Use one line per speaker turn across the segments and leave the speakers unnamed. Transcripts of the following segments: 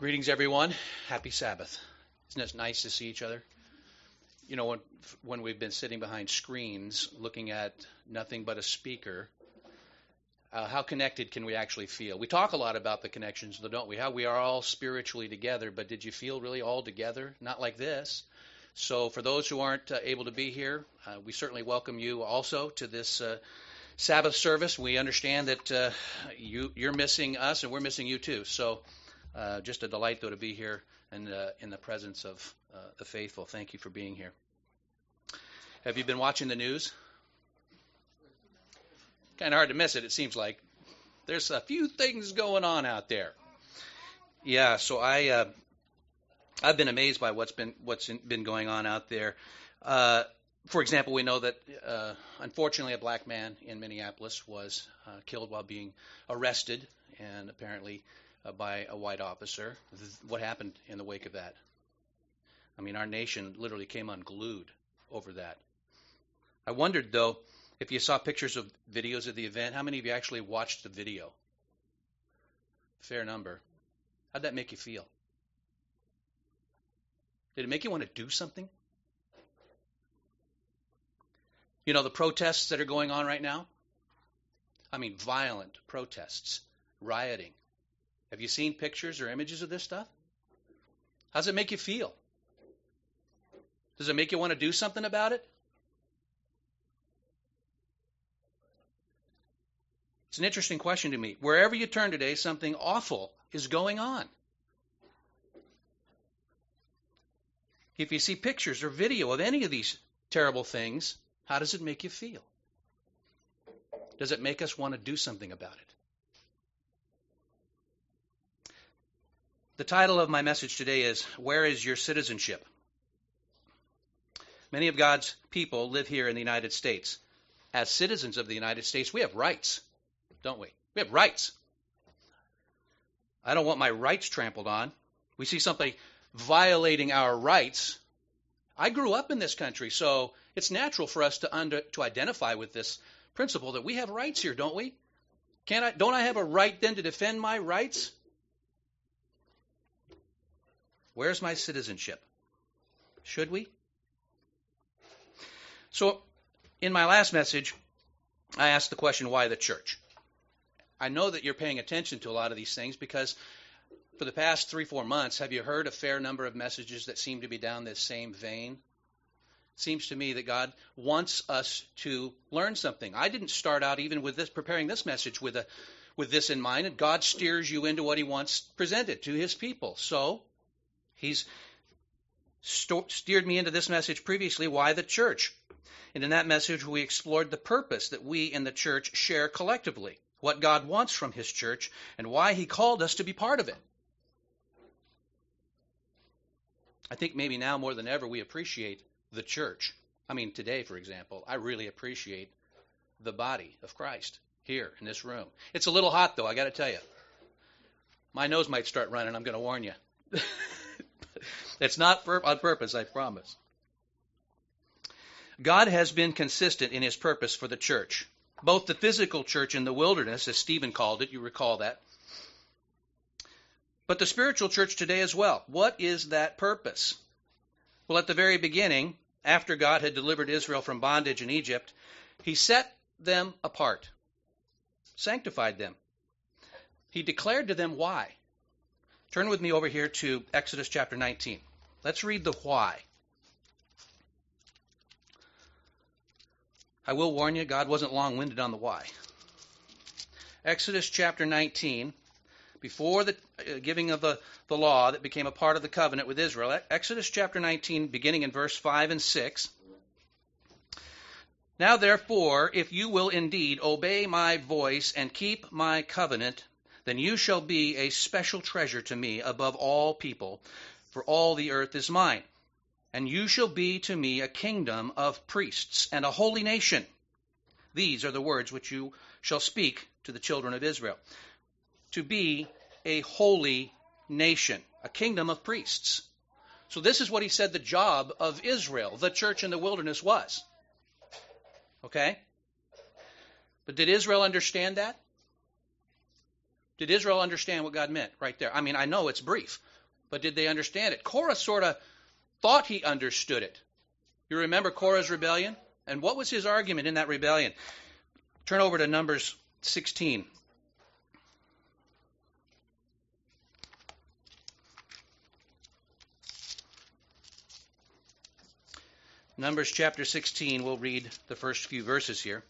Greetings, everyone. Happy Sabbath. Isn't it nice to see each other? You know, when we've been sitting behind screens looking at nothing but a speaker, how connected can we actually feel? We talk a lot about the connections, though, don't we? How we are all spiritually together, but did you feel really all together? Not like this. So for those who aren't able to be here, we certainly welcome you also to this Sabbath service. We understand that you're missing us and we're missing you too. So just a delight, though, to be here and in the presence of the faithful. Thank you for being here. Have you been watching the news? Kind of hard to miss it, it seems like. There's a few things going on out there. Yeah, so I've been amazed by what's been going on out there. For example, we know that unfortunately a black man in Minneapolis was killed while being arrested, and apparently by a white officer. What happened in the wake of that? I mean, our nation literally came unglued over that. I wondered, though, if you saw pictures of videos of the event, how many of you actually watched the video? Fair number. How'd that make you feel? Did it make you want to do something? You know, the protests that are going on right now? I mean, violent protests, rioting. Have you seen pictures or images of this stuff? How does it make you feel? Does it make you want to do something about it? It's an interesting question to me. Wherever you turn today, something awful is going on. If you see pictures or video of any of these terrible things, how does it make you feel? Does it make us want to do something about it? The title of my message today is, Where is Your Citizenship? Many of God's people live here in the United States. As citizens of the United States, we have rights, don't we? We have rights. I don't want my rights trampled on. We see somebody violating our rights. I grew up in this country, so it's natural for us to identify with this principle that we have rights here, don't we? Don't I have a right then to defend my rights? Where's my citizenship? Should we? So, in my last message, I asked the question, why the church? I know that you're paying attention to a lot of these things because for the past 3-4 months, have you heard a fair number of messages that seem to be down this same vein? It seems to me that God wants us to learn something. I didn't start out even with this, preparing this message with this in mind, and God steers you into what He wants presented to His people. So, He's steered me into this message previously, why the church? And in that message, we explored the purpose that we in the church share collectively, what God wants from His church, and why He called us to be part of it. I think maybe now more than ever we appreciate the church. I mean, today, for example, I really appreciate the body of Christ here in this room. It's a little hot, though, I got to tell you. My nose might start running, I'm going to warn you. It's not on purpose, I promise. God has been consistent in His purpose for the church, both the physical church in the wilderness, as Stephen called it, you recall that, but the spiritual church today as well. What is that purpose? Well, at the very beginning, after God had delivered Israel from bondage in Egypt, He set them apart, sanctified them. He declared to them why. Turn with me over here to Exodus chapter 19. Let's read the why. I will warn you, God wasn't long-winded on the why. Exodus chapter 19, before the giving of the law that became a part of the covenant with Israel. Exodus chapter 19, beginning in verse 5 and 6. Now therefore, if you will indeed obey my voice and keep my covenant, then you shall be a special treasure to me above all people, for all the earth is mine. And you shall be to me a kingdom of priests and a holy nation. These are the words which you shall speak to the children of Israel. To be a holy nation, a kingdom of priests. So this is what He said the job of Israel, the church in the wilderness, was. Okay? But did Israel understand that? Did Israel understand what God meant right there? I mean, I know it's brief, But did they understand it? Korah sort of thought he understood it. You remember Korah's rebellion? And what was his argument in that rebellion? Turn over to Numbers 16. Numbers chapter 16, we'll read the first few verses here.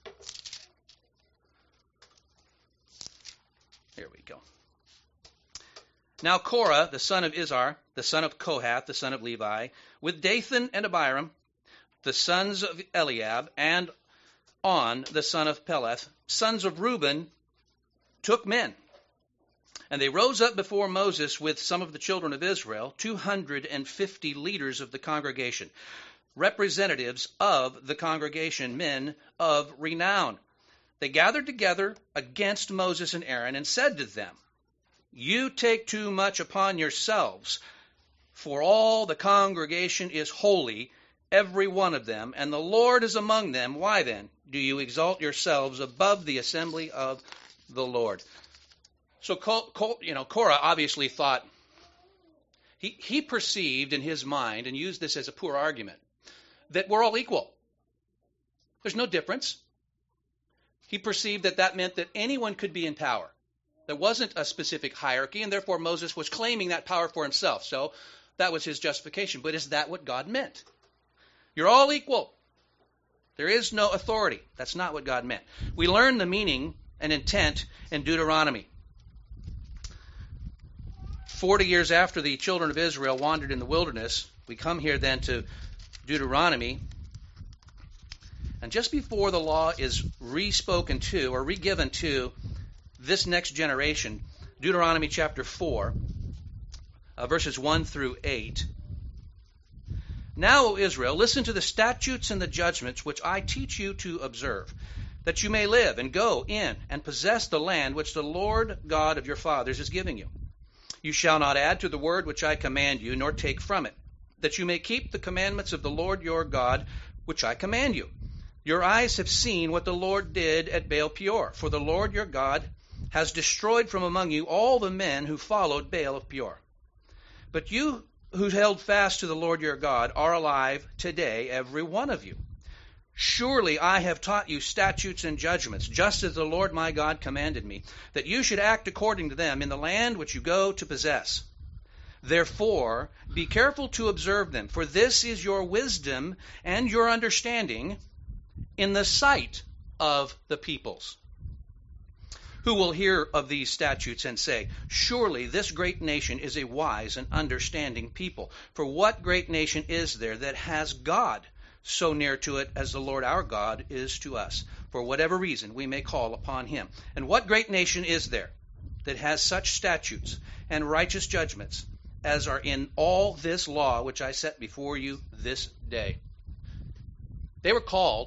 Here we go. Now Korah, the son of Izhar, the son of Kohath, the son of Levi, with Dathan and Abiram, the sons of Eliab, and On, the son of Peleth, sons of Reuben, took men. And they rose up before Moses with some of the children of Israel, 250 leaders of the congregation, representatives of the congregation, men of renown. They gathered together against Moses and Aaron and said to them, "You take too much upon yourselves, for all the congregation is holy, every one of them, and the Lord is among them. Why then do you exalt yourselves above the assembly of the Lord?" So Korah obviously thought, he perceived in his mind, and used this as a poor argument, that we're all equal. There's no difference. He perceived that meant that anyone could be in power. There wasn't a specific hierarchy, and therefore Moses was claiming that power for himself. So that was his justification. But is that what God meant? You're all equal. There is no authority. That's not what God meant. We learn the meaning and intent in Deuteronomy. 40 years after the children of Israel wandered in the wilderness, we come here then to Deuteronomy. And just before the law is re-spoken to or re-given to this next generation, Deuteronomy chapter 4, verses 1 through 8. "Now, O Israel, listen to the statutes and the judgments which I teach you to observe, that you may live and go in and possess the land which the Lord God of your fathers is giving you. You shall not add to the word which I command you, nor take from it, that you may keep the commandments of the Lord your God, which I command you. Your eyes have seen what the Lord did at Baal Peor, for the Lord your God has destroyed from among you all the men who followed Baal of Peor. But you who held fast to the Lord your God are alive today, every one of you. Surely I have taught you statutes and judgments, just as the Lord my God commanded me, that you should act according to them in the land which you go to possess. Therefore, be careful to observe them, for this is your wisdom and your understanding in the sight of the peoples, who will hear of these statutes and say, 'Surely this great nation is a wise and understanding people.' For what great nation is there that has God so near to it as the Lord our God is to us? For whatever reason we may call upon him. And what great nation is there that has such statutes and righteous judgments as are in all this law which I set before you this day?" They were called,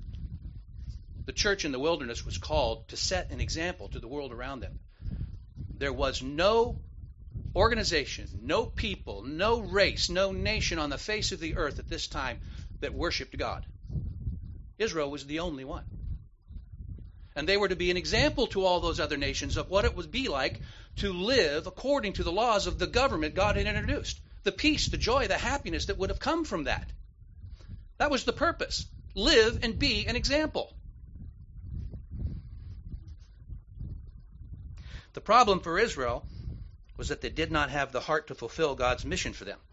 the church in the wilderness was called to set an example to the world around them. There was no organization, no people, no race, no nation on the face of the earth at this time that worshiped God. Israel was the only one. And they were to be an example to all those other nations of what it would be like to live according to the laws of the government God had introduced. The peace, the joy, the happiness that would have come from that. That was the purpose. Live and be an example. The problem for Israel was that they did not have the heart to fulfill God's mission for them.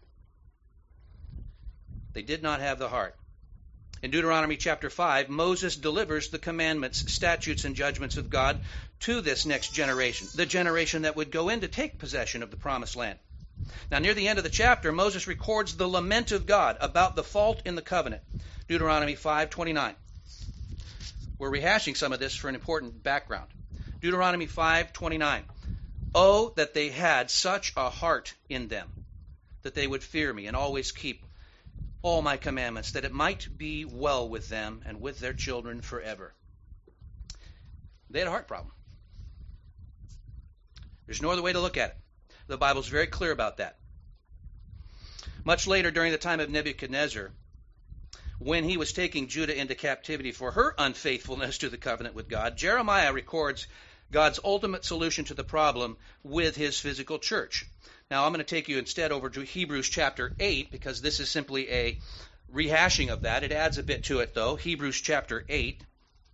They did not have the heart. In Deuteronomy chapter 5, Moses delivers the commandments, statutes, and judgments of God to this next generation, the generation that would go in to take possession of the promised land. Now, near the end of the chapter, Moses records the lament of God about the fault in the covenant. Deuteronomy 5:29. We're rehashing some of this for an important background. Deuteronomy 5:29. "Oh, that they had such a heart in them, that they would fear me and always keep all my commandments, that it might be well with them and with their children forever." They had a heart problem. There's no other way to look at it. The Bible's very clear about that. Much later, during the time of Nebuchadnezzar, when he was taking Judah into captivity for her unfaithfulness to the covenant with God, Jeremiah records God's ultimate solution to the problem with his physical church. Now I'm going to take you instead over to Hebrews chapter 8, because this is simply a rehashing of that. It adds a bit to it, though. Hebrews chapter 8.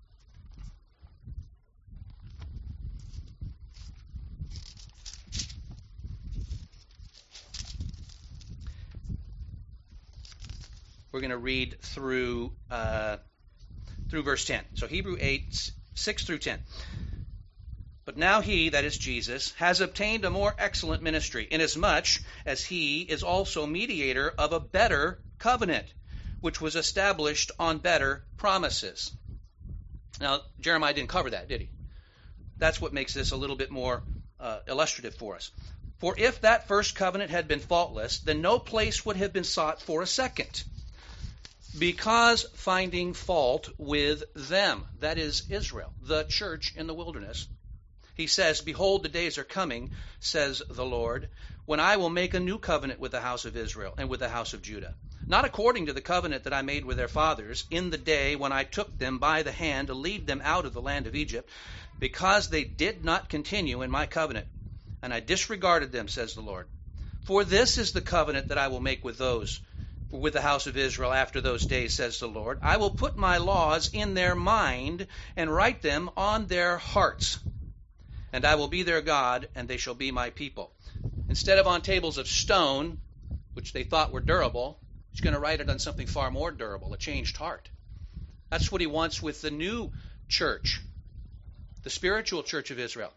We're going to read through verse 10. So Hebrew 8, 6 through 10. But now he, that is Jesus, has obtained a more excellent ministry, inasmuch as he is also mediator of a better covenant, which was established on better promises. Now, Jeremiah didn't cover that, did he? That's what makes this a little bit more illustrative for us. For if that first covenant had been faultless, then no place would have been sought for a second, because finding fault with them, that is Israel, the church in the wilderness, he says, behold, the days are coming, says the Lord, when I will make a new covenant with the house of Israel and with the house of Judah, not according to the covenant that I made with their fathers in the day when I took them by the hand to lead them out of the land of Egypt, because they did not continue in my covenant, and I disregarded them, says the Lord. For this is the covenant that I will make with the house of Israel after those days, says the Lord. I will put my laws in their mind and write them on their hearts. And I will be their God, and they shall be my people. Instead of on tables of stone, which they thought were durable, he's going to write it on something far more durable, a changed heart. That's what he wants with the new church, the spiritual church of Israel.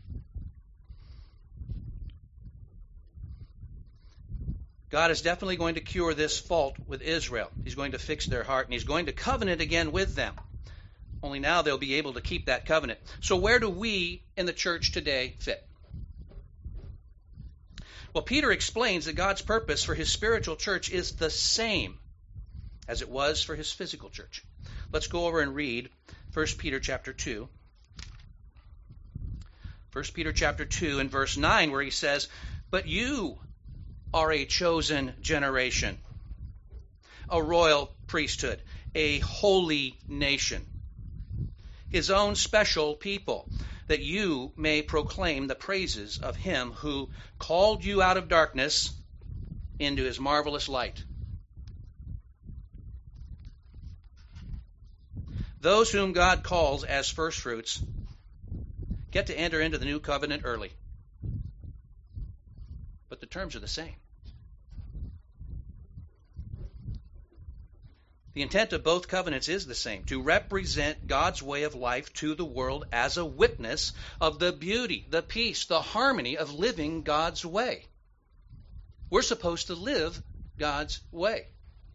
God is definitely going to cure this fault with Israel. He's going to fix their heart, and he's going to covenant again with them. Only now they'll be able to keep that covenant. So where do we in the church today fit? Well, Peter explains that God's purpose for his spiritual church is the same as it was for his physical church. Let's go over and read 1 Peter chapter 2. 1 Peter chapter 2 and verse 9, where he says, but you are a chosen generation, a royal priesthood, a holy nation, his own special people, that you may proclaim the praises of him who called you out of darkness into his marvelous light. Those whom God calls as firstfruits get to enter into the new covenant early. But the terms are the same. The intent of both covenants is the same, to represent God's way of life to the world as a witness of the beauty, the peace, the harmony of living God's way. We're supposed to live God's way.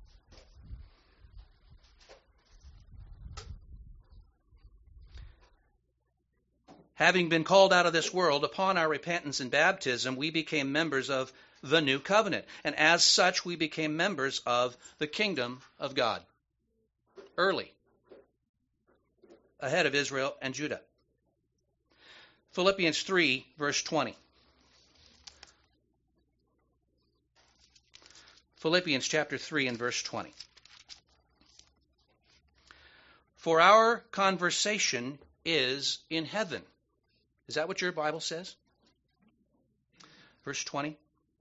Having been called out of this world, upon our repentance and baptism, we became members of the new covenant. And as such, we became members of the kingdom of God. Early. Ahead of Israel and Judah. Philippians 3, verse 20. Philippians chapter 3 and verse 20. For our conversation is in heaven. Is that what your Bible says? Verse 20.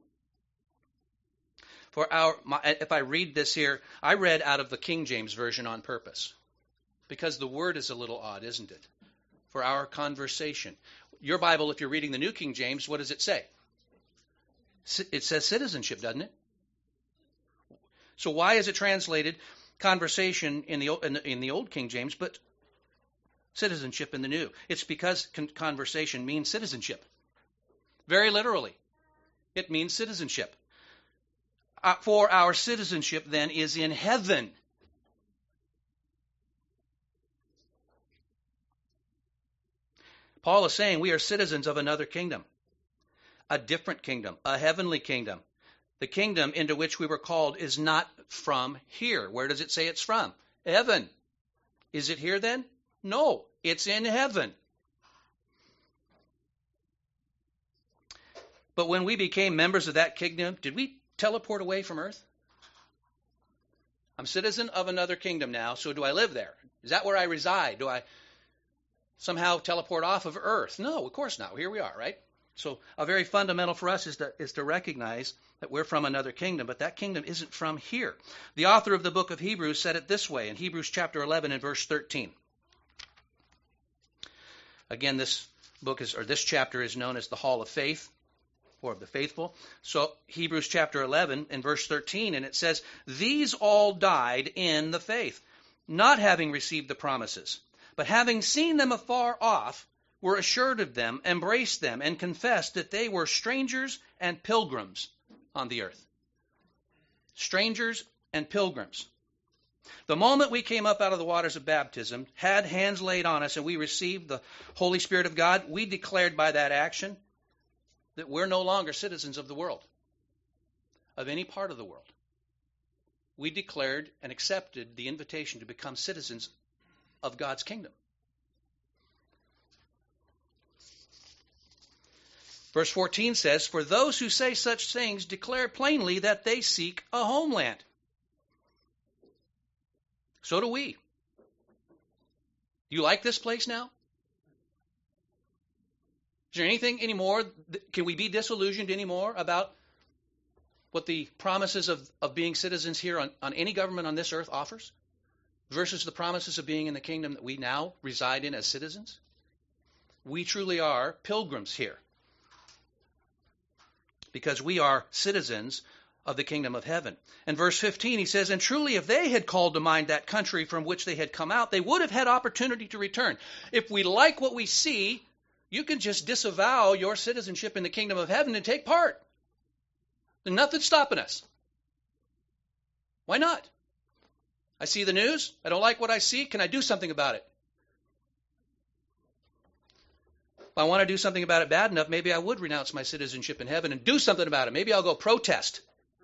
If I read this here, I read out of the King James Version on purpose, because the word is a little odd, isn't it? For our conversation. Your Bible, if you're reading the New King James, what does it say? It says citizenship, doesn't it? So why is it translated conversation in the Old King James, but citizenship in the New? It's because conversation means citizenship. Very literally, it means citizenship. For our citizenship, then, is in heaven. Paul is saying we are citizens of another kingdom, a different kingdom, a heavenly kingdom. The kingdom into which we were called is not from here. Where does it say it's from? Heaven. Is it here then? No, it's in heaven. But when we became members of that kingdom, did we teleport away from earth? I'm citizen of another kingdom now, so do I live there? Is that where I reside? Do I somehow teleport off of earth? No, of course not. Here we are, right? So a very fundamental for us is to recognize that we're from another kingdom, but that kingdom isn't from here. The author of the book of Hebrews said it this way in Hebrews chapter 11 and verse 13. Again, this chapter is known as the Hall of Faith, or of the faithful. So Hebrews chapter 11 and verse 13, and it says, "These all died in the faith, not having received the promises, but having seen them afar off, were assured of them, embraced them, and confessed that they were strangers and pilgrims on the earth." Strangers and pilgrims. The moment we came up out of the waters of baptism, had hands laid on us, and we received the Holy Spirit of God, we declared by that action that we're no longer citizens of the world, of any part of the world. We declared and accepted the invitation to become citizens of God's kingdom. Verse 14 says, "For those who say such things declare plainly that they seek a homeland." So do we. Do you like this place now? Is there anything anymore? Can we be disillusioned anymore about what the promises of being citizens here on any government on this earth offers versus the promises of being in the kingdom that we now reside in as citizens? We truly are pilgrims here, because we are citizens of the kingdom of heaven. And verse 15, he says, "And truly if they had called to mind that country from which they had come out, they would have had opportunity to return." If we like what we see, you can just disavow your citizenship in the kingdom of heaven and take part. There's nothing stopping us. Why not? I see the news. I don't like what I see. Can I do something about it? If I want to do something about it bad enough, maybe I would renounce my citizenship in heaven and do something about it. Maybe I'll go protest.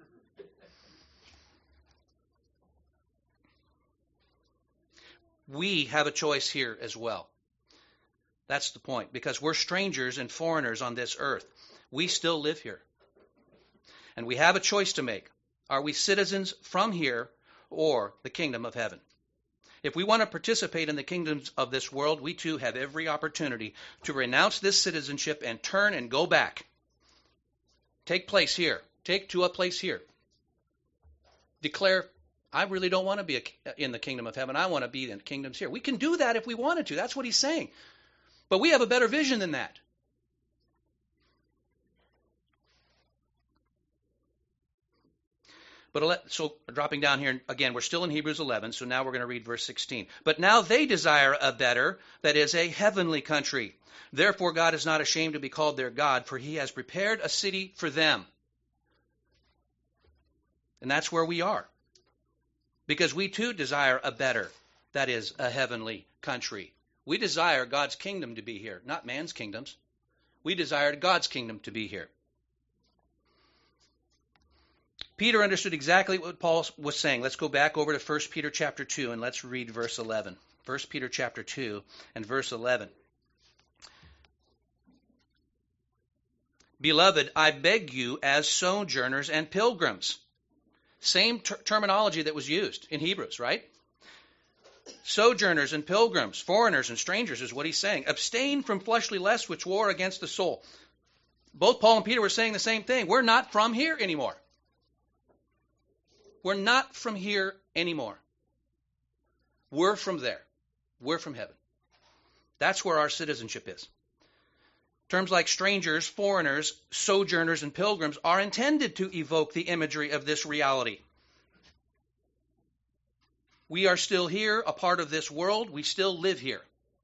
We have a choice here as well. That's the point, because we're strangers and foreigners on this earth. We still live here. And we have a choice to make. Are we citizens from here or the kingdom of heaven? If we want to participate in the kingdoms of this world, we too have every opportunity to renounce this citizenship and turn and go back. Take place here. Take to a place here. Declare, I really don't want to be in the kingdom of heaven. I want to be in the kingdoms here. We can do that if we wanted to. That's what he's saying. But we have a better vision than that. But so dropping down here, again, we're still in Hebrews 11, so now we're going to read verse 16. "But now they desire a better, that is, a heavenly country. Therefore God is not ashamed to be called their God, for he has prepared a city for them." And that's where we are. Because we too desire a better, that is, a heavenly country. We desire God's kingdom to be here, not man's kingdoms. We desire God's kingdom to be here. Peter understood exactly what Paul was saying. Let's go back over to 1 Peter chapter 2 and let's read verse 11. 1 Peter chapter 2 and verse 11. "Beloved, I beg you as sojourners and pilgrims." Same terminology that was used in Hebrews, right? Sojourners and pilgrims, foreigners and strangers is what he's saying. "Abstain from fleshly lusts which war against the soul." Both Paul and Peter were saying the same thing. We're not from here anymore. We're not from here anymore. We're from there. We're from heaven. That's where our citizenship is. Terms like strangers, foreigners, sojourners, and pilgrims are intended to evoke the imagery of this reality. We are still here, a part of this world. We still live here.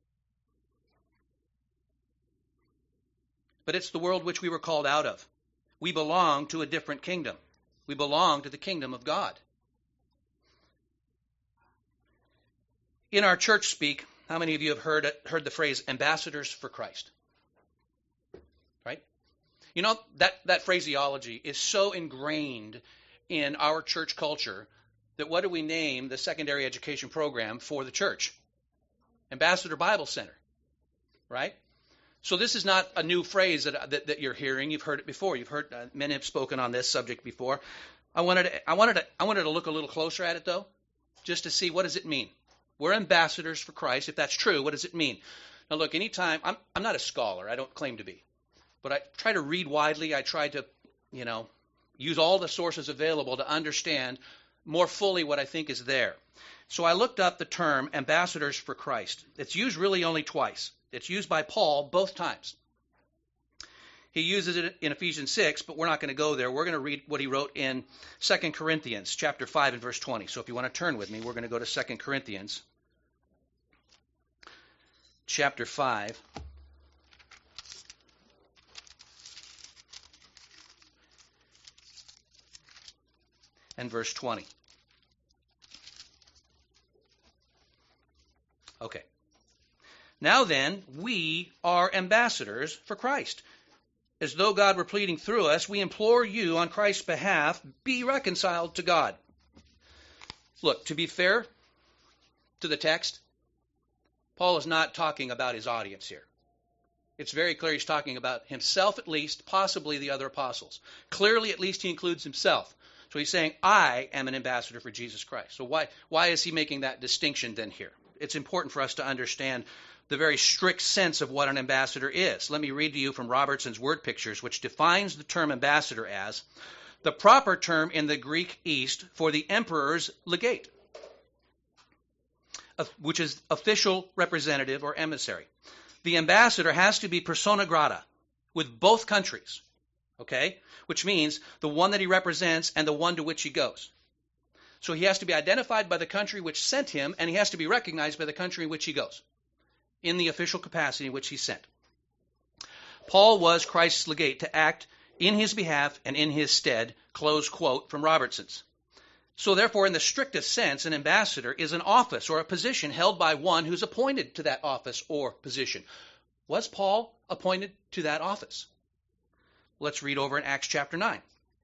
But it's the world which we were called out of. We belong to a different kingdom. We belong to the kingdom of God. In our church speak, how many of you have heard the phrase ambassadors for Christ? Right? You know, that phraseology is so ingrained in our church culture that what do we name the secondary education program for the church? Ambassador Bible Center. Right? So this is not a new phrase that you're hearing. You've heard it before. You've heard men have spoken on this subject before. I wanted to look a little closer at it though, just to see what does it mean. We're ambassadors for Christ. If that's true, what does it mean? Now look, anytime I'm not a scholar. I don't claim to be. But I try to read widely. I try to, use all the sources available to understand more fully what I think is there. So I looked up the term ambassadors for Christ. It's used really only twice. It's used by Paul both times. He uses it in Ephesians 6, but we're not going to go there. We're going to read what he wrote in 2 Corinthians chapter 5 and verse 20. So if you want to turn with me, we're going to go to 2 Corinthians chapter 5. And verse 20. Okay. Now then, we are ambassadors for Christ. As though God were pleading through us, we implore you on Christ's behalf, be reconciled to God. Look, to be fair to the text, Paul is not talking about his audience here. It's very clear he's talking about himself at least, possibly the other apostles. Clearly, at least he includes himself. So he's saying, I am an ambassador for Jesus Christ. So why is he making that distinction then here? It's important for us to understand the very strict sense of what an ambassador is. Let me read to you from Robertson's Word Pictures, which defines the term ambassador as the proper term in the Greek East for the emperor's legate, which is official representative or emissary. The ambassador has to be persona grata with both countries, okay? Which means the one that he represents and the one to which he goes. So he has to be identified by the country which sent him, and he has to be recognized by the country in which he goes, in the official capacity in which he's sent. Paul was Christ's legate to act in his behalf and in his stead, close quote from Robertson's. So therefore, in the strictest sense, an ambassador is an office or a position held by one who's appointed to that office or position. Was Paul appointed to that office? Let's read over in Acts chapter 9.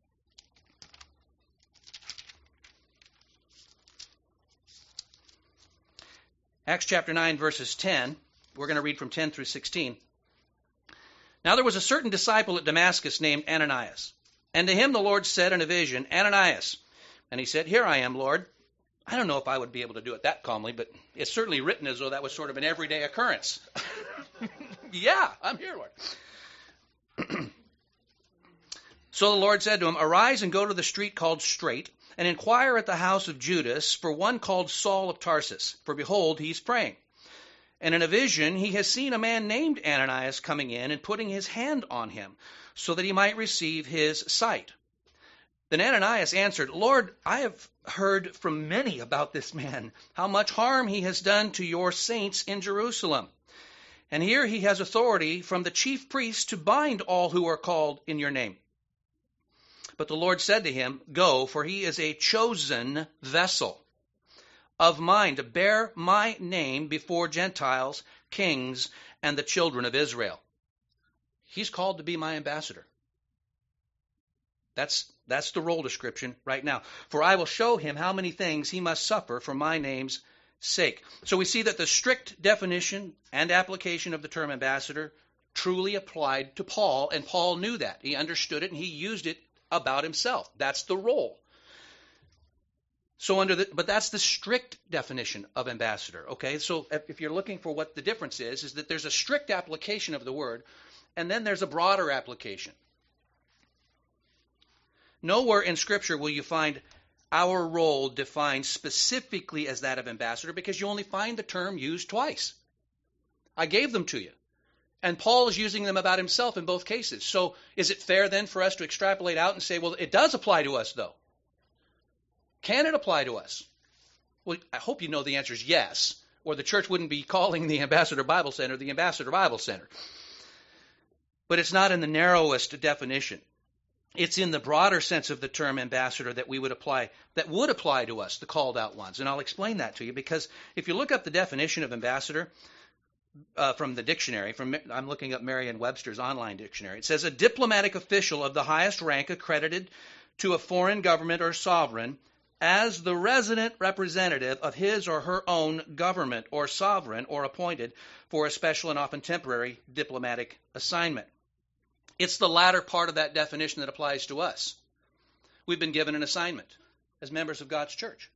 Acts chapter 9, verses 10. We're going to read from 10 through 16. Now there was a certain disciple at Damascus named Ananias. And to him the Lord said in a vision, Ananias. And he said, Here I am, Lord. I don't know if I would be able to do it that calmly, but it's certainly written as though that was sort of an everyday occurrence. Yeah, I'm here, Lord. So the Lord said to him, Arise and go to the street called Straight, and inquire at the house of Judas for one called Saul of Tarsus, for behold, he is praying. And in a vision he has seen a man named Ananias coming in and putting his hand on him, so that he might receive his sight. Then Ananias answered, Lord, I have heard from many about this man, how much harm he has done to your saints in Jerusalem. And here he has authority from the chief priests to bind all who are called in your name. But the Lord said to him, Go, for he is a chosen vessel of mine to bear my name before Gentiles, kings, and the children of Israel. He's called to be my ambassador. That's the role description right now. For I will show him how many things he must suffer for my name's sake. So we see that the strict definition and application of the term ambassador truly applied to Paul, and Paul knew that. He understood it, and he used it about himself. That's the role. So but that's the strict definition of ambassador, okay? So if you're looking for what the difference is that there's a strict application of the word, and then there's a broader application. Nowhere in Scripture will you find our role defined specifically as that of ambassador, because you only find the term used twice. I gave them to you. And Paul is using them about himself in both cases. So is it fair then for us to extrapolate out and say, well, it does apply to us, though? Can it apply to us? Well, I hope you know the answer is yes, or the church wouldn't be calling the Ambassador Bible Center the Ambassador Bible Center. But it's not in the narrowest definition. It's in the broader sense of the term ambassador that would apply to us, the called out ones. And I'll explain that to you, because if you look up the definition of ambassador, from the dictionary, I'm looking up Merriam-Webster's online dictionary. It says a diplomatic official of the highest rank accredited to a foreign government or sovereign as the resident representative of his or her own government or sovereign, or appointed for a special and often temporary diplomatic assignment. It's the latter part of that definition that applies to us. We've been given an assignment as members of God's church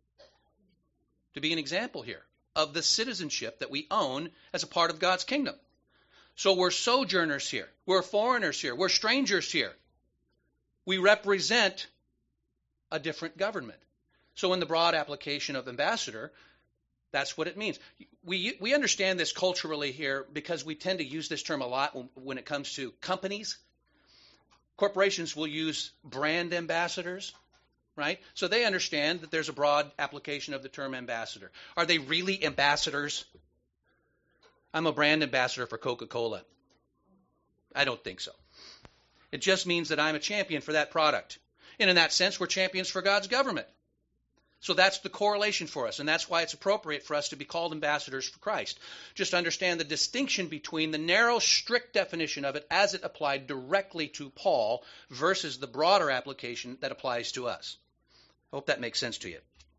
to be an example here of the citizenship that we own as a part of God's kingdom. So we're sojourners here. We're foreigners here. We're strangers here. We represent a different government. So in the broad application of ambassador, that's what it means. We understand this culturally here because we tend to use this term a lot when it comes to companies. Corporations will use brand ambassadors, right? So they understand that there's a broad application of the term ambassador. Are they really ambassadors? I'm a brand ambassador for Coca-Cola. I don't think so. It just means that I'm a champion for that product. And in that sense, we're champions for God's government. So that's the correlation for us, and that's why it's appropriate for us to be called ambassadors for Christ. Just understand the distinction between the narrow, strict definition of it as it applied directly to Paul versus the broader application that applies to us. I hope that makes sense to you.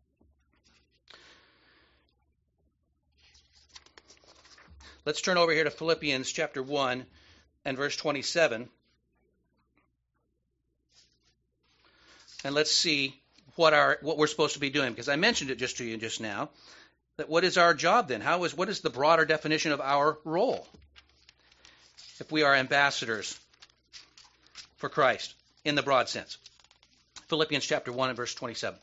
Let's turn over here to Philippians chapter 1 and verse 27. And let's see what we're supposed to be doing, because I mentioned it just to you just now. That what is our job then? What is the broader definition of our role if we are ambassadors for Christ in the broad sense? Philippians chapter 1 and verse 27.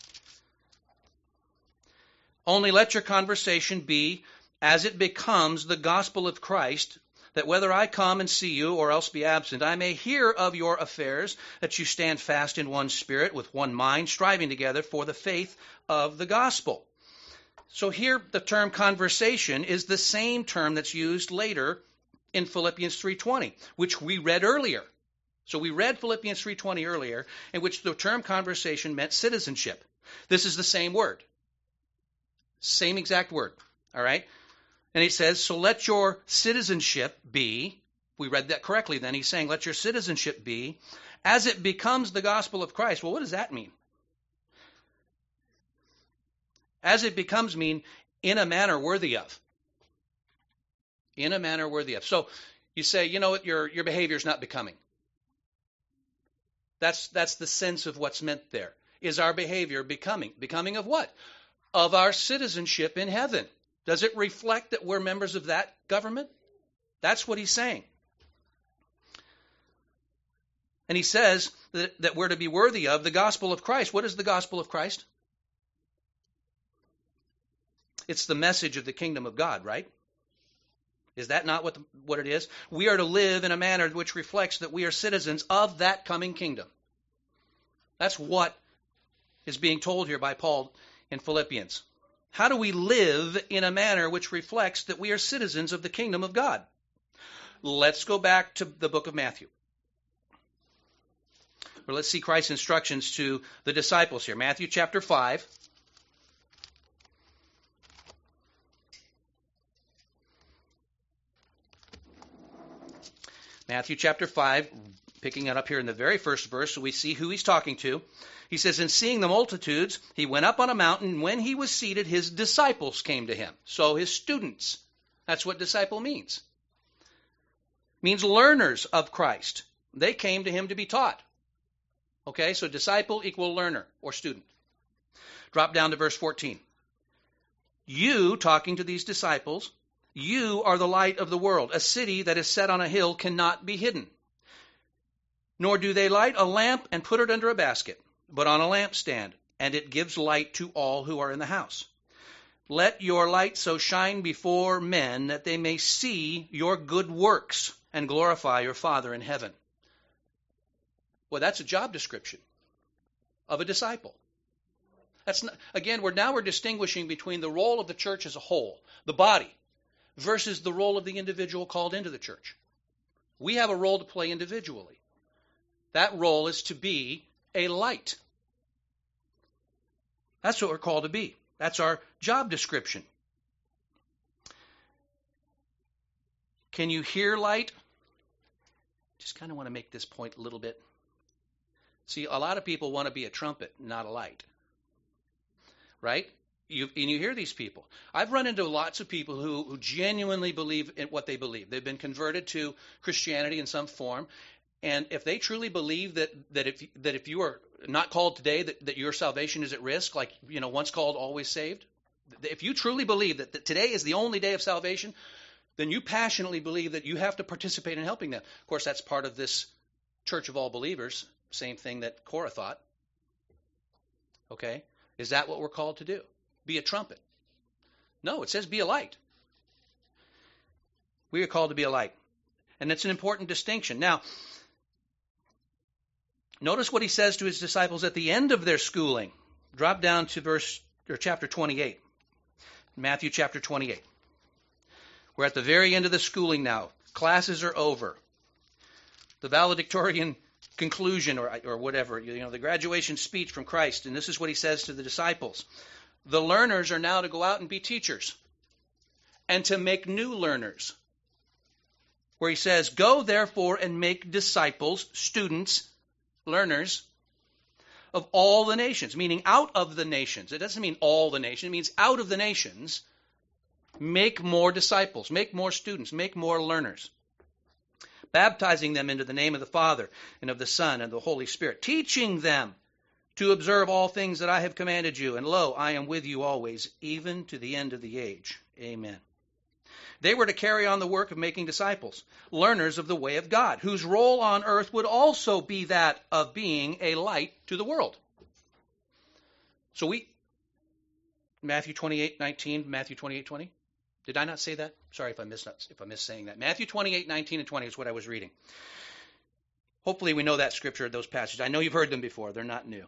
Only let your conversation be as it becomes the gospel of Christ, that whether I come and see you or else be absent, I may hear of your affairs, that you stand fast in one spirit, with one mind, striving together for the faith of the gospel. So here the term conversation is the same term that's used later in Philippians 3:20, which we read earlier. So we read Philippians 3:20 earlier, in which the term conversation meant citizenship. This is the same word. Same exact word. All right? And he says, so let your citizenship be, we read that correctly then, he's saying, let your citizenship be, as it becomes the gospel of Christ. Well, what does that mean? As it becomes mean, in a manner worthy of. In a manner worthy of. So you say, you know what, your behavior is not becoming. That's the sense of what's meant there. Is our behavior becoming? Becoming of what? Of our citizenship in heaven. Does it reflect that we're members of that government? That's what he's saying. And he says that we're to be worthy of the gospel of Christ. What is the gospel of Christ? It's the message of the kingdom of God, right? Is that not what it is? We are to live in a manner which reflects that we are citizens of that coming kingdom. That's what is being told here by Paul in Philippians. How do we live in a manner which reflects that we are citizens of the kingdom of God? Let's go back to the book of Matthew. Or let's see Christ's instructions to the disciples here. Matthew chapter 5. Matthew chapter 5, picking it up here in the very first verse, so we see who he's talking to. He says, and seeing the multitudes, he went up on a mountain, and when he was seated, his disciples came to him. So his students. That's what disciple means. It means learners of Christ. They came to him to be taught. Okay, so disciple equal learner or student. Drop down to verse 14. You, talking to these disciples, you are the light of the world. A city that is set on a hill cannot be hidden. Nor do they light a lamp and put it under a basket, but on a lampstand, and it gives light to all who are in the house. Let your light so shine before men that they may see your good works and glorify your Father in heaven. Well, that's a job description of a disciple. That's not, again, we're distinguishing between the role of the church as a whole, the body, versus the role of the individual called into the church. We have a role to play individually. That role is to be a light. That's what we're called to be. That's our job description. Can you hear light? Just kind of want to make this point a little bit. See, a lot of people want to be a trumpet, not a light. Right? And you hear these people. I've run into lots of people who genuinely believe in what they believe. They've been converted to Christianity in some form. And if they truly believe that if you are not called today, that your salvation is at risk, like, once called, always saved, if you truly believe that today is the only day of salvation, then you passionately believe that you have to participate in helping them. Of course, that's part of this church of all believers, same thing that Korah thought. Okay? Is that what we're called to do? Be a trumpet? No, it says be a light. We are called to be a light. And it's an important distinction. Now, notice what he says to his disciples at the end of their schooling. Drop down to chapter 28. Matthew chapter 28. We're at the very end of the schooling now. Classes are over. The valedictorian conclusion or whatever, the graduation speech from Christ. And this is what he says to the disciples. The learners are now to go out and be teachers and to make new learners. Where he says, go therefore and make disciples, students, learners of all the nations, meaning out of the nations. It doesn't mean all the nations. It means out of the nations. Make more disciples, make more students, make more learners, baptizing them into the name of the Father and of the Son and the Holy Spirit, teaching them to observe all things that I have commanded you. And lo, I am with you always, even to the end of the age. Amen. They were to carry on the work of making disciples, learners of the way of God, whose role on earth would also be that of being a light to the world. So Matthew 28:19, Matthew 28:20. Did I not say that? Sorry if I missed saying that. Matthew 28:19 and 20 is what I was reading. Hopefully we know that scripture, those passages. I know you've heard them before. They're not new.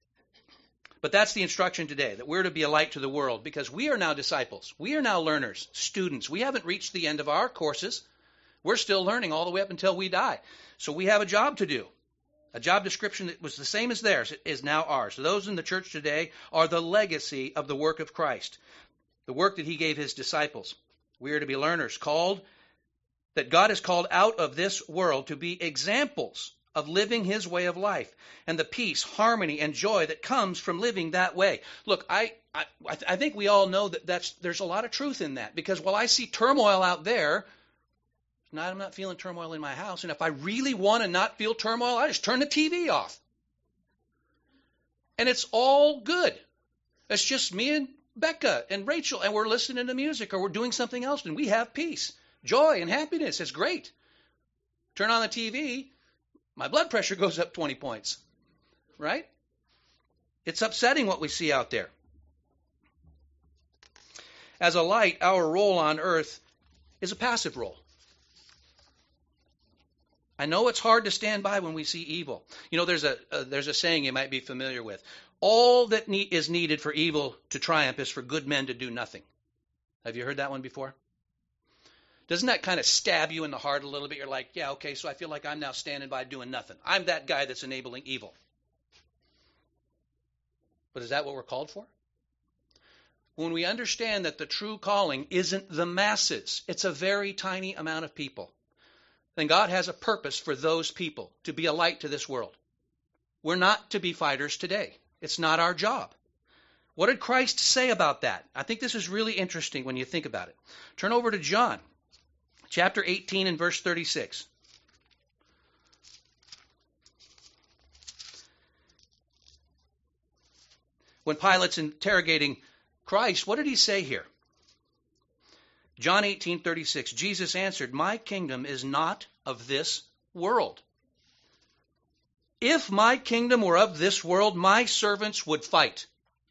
But that's the instruction today, that we're to be a light to the world because we are now disciples. We are now learners, students. We haven't reached the end of our courses. We're still learning all the way up until we die. So we have a job to do. A job description that was the same as theirs is now ours. So those in the church today are the legacy of the work of Christ, the work that he gave his disciples. We are to be learners, that God has called out of this world to be examples of living his way of life and the peace, harmony, and joy that comes from living that way. Look, I think we all know that there's a lot of truth in that because while I see turmoil out there, I'm not feeling turmoil in my house. And if I really want to not feel turmoil, I just turn the TV off. And it's all good. It's just me and Becca and Rachel, and we're listening to music or we're doing something else, and we have peace, joy, and happiness. It's great. Turn on the TV, my blood pressure goes up 20 points, right? It's upsetting what we see out there. As a light, our role on earth is a passive role. I know it's hard to stand by when we see evil. There's a saying you might be familiar with. All that is needed for evil to triumph is for good men to do nothing. Have you heard that one before? Doesn't that kind of stab you in the heart a little bit? You're like, yeah, okay, so I feel like I'm now standing by doing nothing. I'm that guy that's enabling evil. But is that what we're called for? When we understand that the true calling isn't the masses, it's a very tiny amount of people, then God has a purpose for those people to be a light to this world. We're not to be fighters today. It's not our job. What did Christ say about that? I think this is really interesting when you think about it. Turn over to John, chapter 18 and verse 36. When Pilate's interrogating Christ, what did he say here? John 18:36. Jesus answered, "My kingdom is not of this world. If my kingdom were of this world, my servants would fight."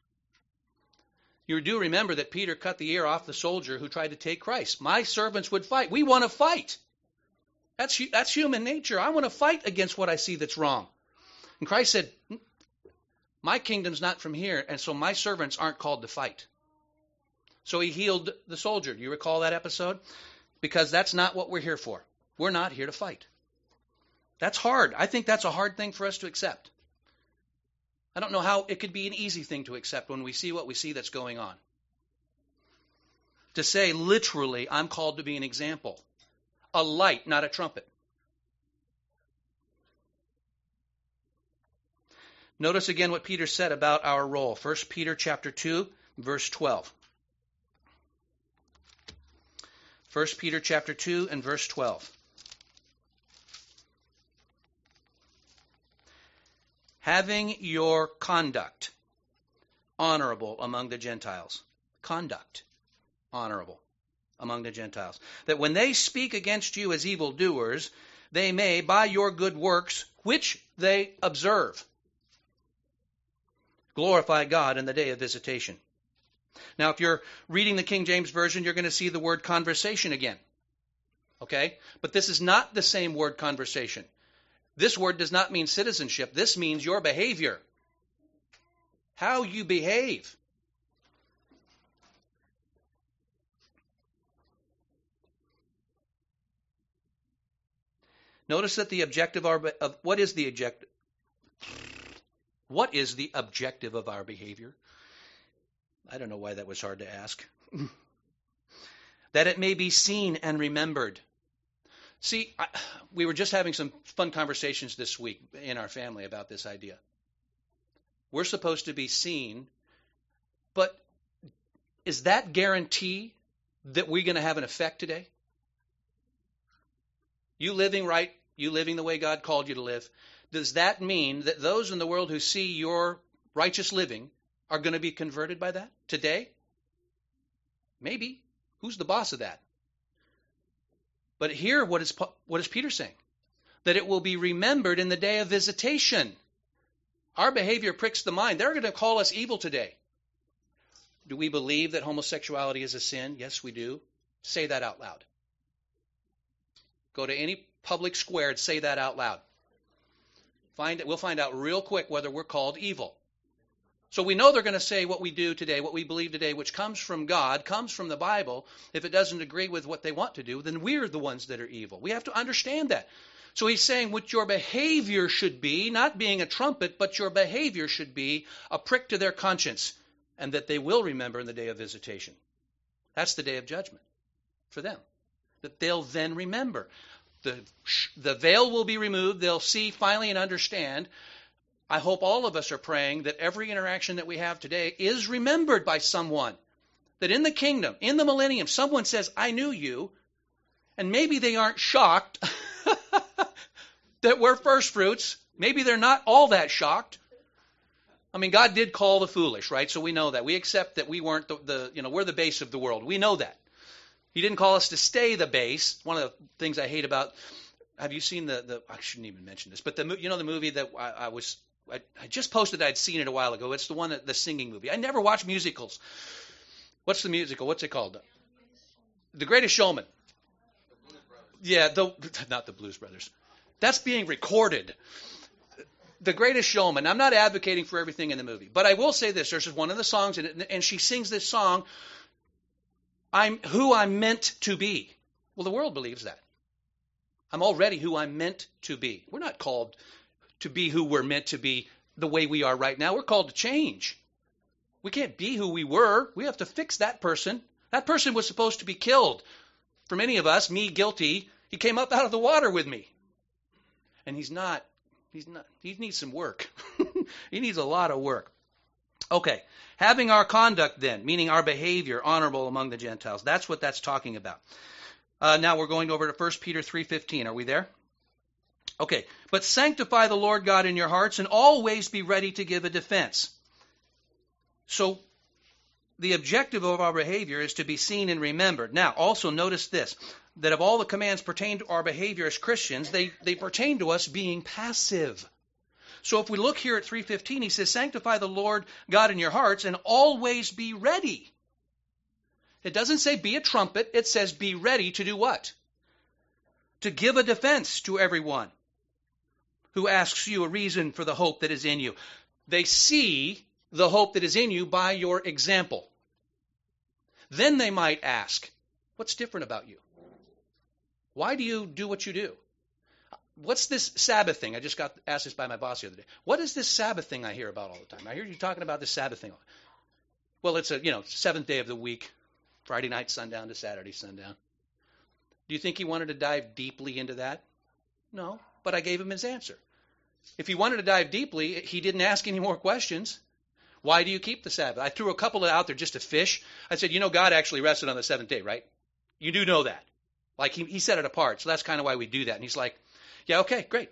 You do remember that Peter cut the ear off the soldier who tried to take Christ. My servants would fight. We want to fight. That's human nature. I want to fight against what I see that's wrong. And Christ said, my kingdom's not from here, and so my servants aren't called to fight. So he healed the soldier. Do you recall that episode? Because that's not what we're here for. We're not here to fight. That's hard. I think that's a hard thing for us to accept. I don't know how it could be an easy thing to accept when we see what we see that's going on. To say, literally, I'm called to be an example. A light, not a trumpet. Notice again what Peter said about our role. 1 Peter chapter 2, verse 12. 1 Peter chapter 2 and verse 12. Having your conduct honorable among the Gentiles. Conduct honorable. among the Gentiles, that when they speak against you as evildoers, they may, by your good works, which they observe, glorify God in the day of visitation. Now, if you're reading the King James Version, you're going to see the word conversation again. Okay? But this is not the same word conversation. This word does not mean citizenship. This means your behavior. How you behave. Notice that the objective of what is the objective? What is the objective of our behavior? I don't know why that was hard to ask. That it may be seen and remembered. See, we were just having some fun conversations this week in our family about this idea. We're supposed to be seen, but is that guarantee that we're going to have an effect today? You living right, you living the way God called you to live, does that mean that those in the world who see your righteous living are going to be converted by that today? Maybe. Who's the boss of that? But here, what is Peter saying? That it will be remembered in the day of visitation. Our behavior pricks the mind. They're going to call us evil today. Do we believe that homosexuality is a sin? Yes, we do. Say that out loud. Go to any public square and say that out loud. We'll find out real quick whether we're called evil. So we know they're going to say what we do today, what we believe today, which comes from God, comes from the Bible. If it doesn't agree with what they want to do, then we're the ones that are evil. We have to understand that. So he's saying what your behavior should be, not being a trumpet, but your behavior should be a prick to their conscience, and that they will remember in the day of visitation. That's the day of judgment for them, that they'll then remember. The veil will be removed. They'll see finally and understand. I hope all of us are praying that every interaction that we have today is remembered by someone. That in the kingdom, in the millennium, someone says, I knew you. And maybe they aren't shocked that we're first fruits. Maybe they're not all that shocked. I mean, God did call the foolish, right? So we know that. We accept that we weren't we're the base of the world. We know that. He didn't call us to stay the base. One of the things I hate about, have you seen I shouldn't even mention this, but the movie that I just posted, I'd seen it a while ago. It's the singing movie. I never watch musicals. What's the musical? What's it called? The Greatest Showman. Yeah, not the Blues Brothers. That's being recorded. The Greatest Showman. I'm not advocating for everything in the movie, but I will say this. There's one of the songs in it, and she sings this song, I'm who I'm meant to be. Well, the world believes that. I'm already who I'm meant to be. We're not called to be who we're meant to be the way we are right now. We're called to change. We can't be who we were. We have to fix that person. That person was supposed to be killed. For many of us, me guilty, he came up out of the water with me. And he's not. He needs some work. He needs a lot of work. Okay. Having our conduct then, meaning our behavior, honorable among the Gentiles. That's what that's talking about. Now we're going over to 1 Peter 3:15. Are we there? Okay. But sanctify the Lord God in your hearts and always be ready to give a defense. So the objective of our behavior is to be seen and remembered. Now, also notice this, that of all the commands pertain to our behavior as Christians, they pertain to us being passive. So if we look here at 3:15, he says, sanctify the Lord God in your hearts and always be ready. It doesn't say be a trumpet. It says be ready to do what? To give a defense to everyone who asks you a reason for the hope that is in you. They see the hope that is in you by your example. Then they might ask, what's different about you? Why do you do what you do? What's this Sabbath thing? I just got asked this by my boss the other day. What is this Sabbath thing I hear about all the time? I hear you talking about this Sabbath thing. Well, it's seventh day of the week, Friday night sundown to Saturday sundown. Do you think he wanted to dive deeply into that? No, but I gave him his answer. If he wanted to dive deeply, he didn't ask any more questions. Why do you keep the Sabbath? I threw a couple out there just to fish. I said, God actually rested on the seventh day, right? You do know that. Like he set it apart, so that's kind of why we do that. And he's like, yeah, okay, great.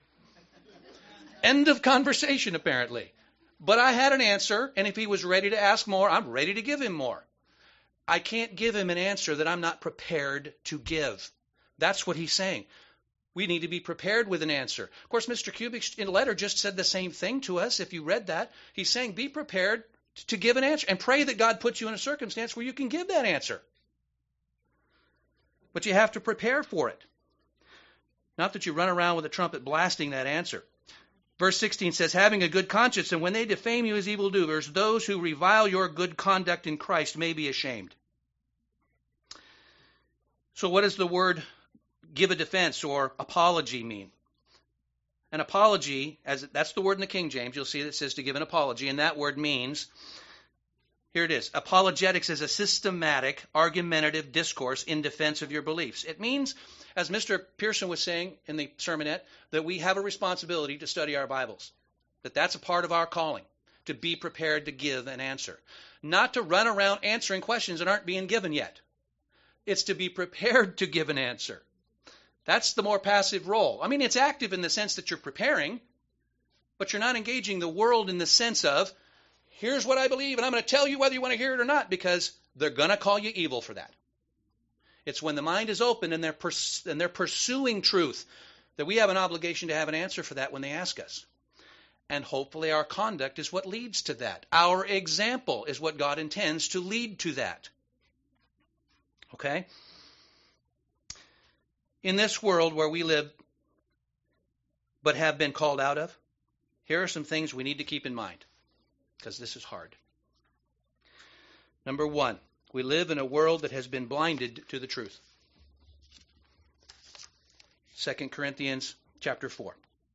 End of conversation, apparently. But I had an answer, and if he was ready to ask more, I'm ready to give him more. I can't give him an answer that I'm not prepared to give. That's what he's saying. We need to be prepared with an answer. Of course, Mr. Kubik in a letter just said the same thing to us. If you read that, he's saying be prepared to give an answer and pray that God puts you in a circumstance where you can give that answer. But you have to prepare for it. Not that you run around with a trumpet blasting that answer. Verse 16 says, having a good conscience, and when they defame you as evildoers, those who revile your good conduct in Christ may be ashamed. So what does the word give a defense or apology mean? An apology, that's the word in the King James. You'll see that it says to give an apology, and that word means, here it is, apologetics is a systematic, argumentative discourse in defense of your beliefs. It means, as Mr. Pearson was saying in the sermonette, that we have a responsibility to study our Bibles, that's a part of our calling, to be prepared to give an answer. Not to run around answering questions that aren't being given yet. It's to be prepared to give an answer. That's the more passive role. I mean, it's active in the sense that you're preparing, but you're not engaging the world in the sense of, here's what I believe, and I'm going to tell you whether you want to hear it or not, because they're going to call you evil for that. It's when the mind is open and they're pursuing truth that we have an obligation to have an answer for that when they ask us. And hopefully our conduct is what leads to that. Our example is what God intends to lead to that. Okay? In this world where we live but have been called out of, here are some things we need to keep in mind, because this is hard. Number one, we live in a world that has been blinded to the truth. 2 Corinthians chapter 4.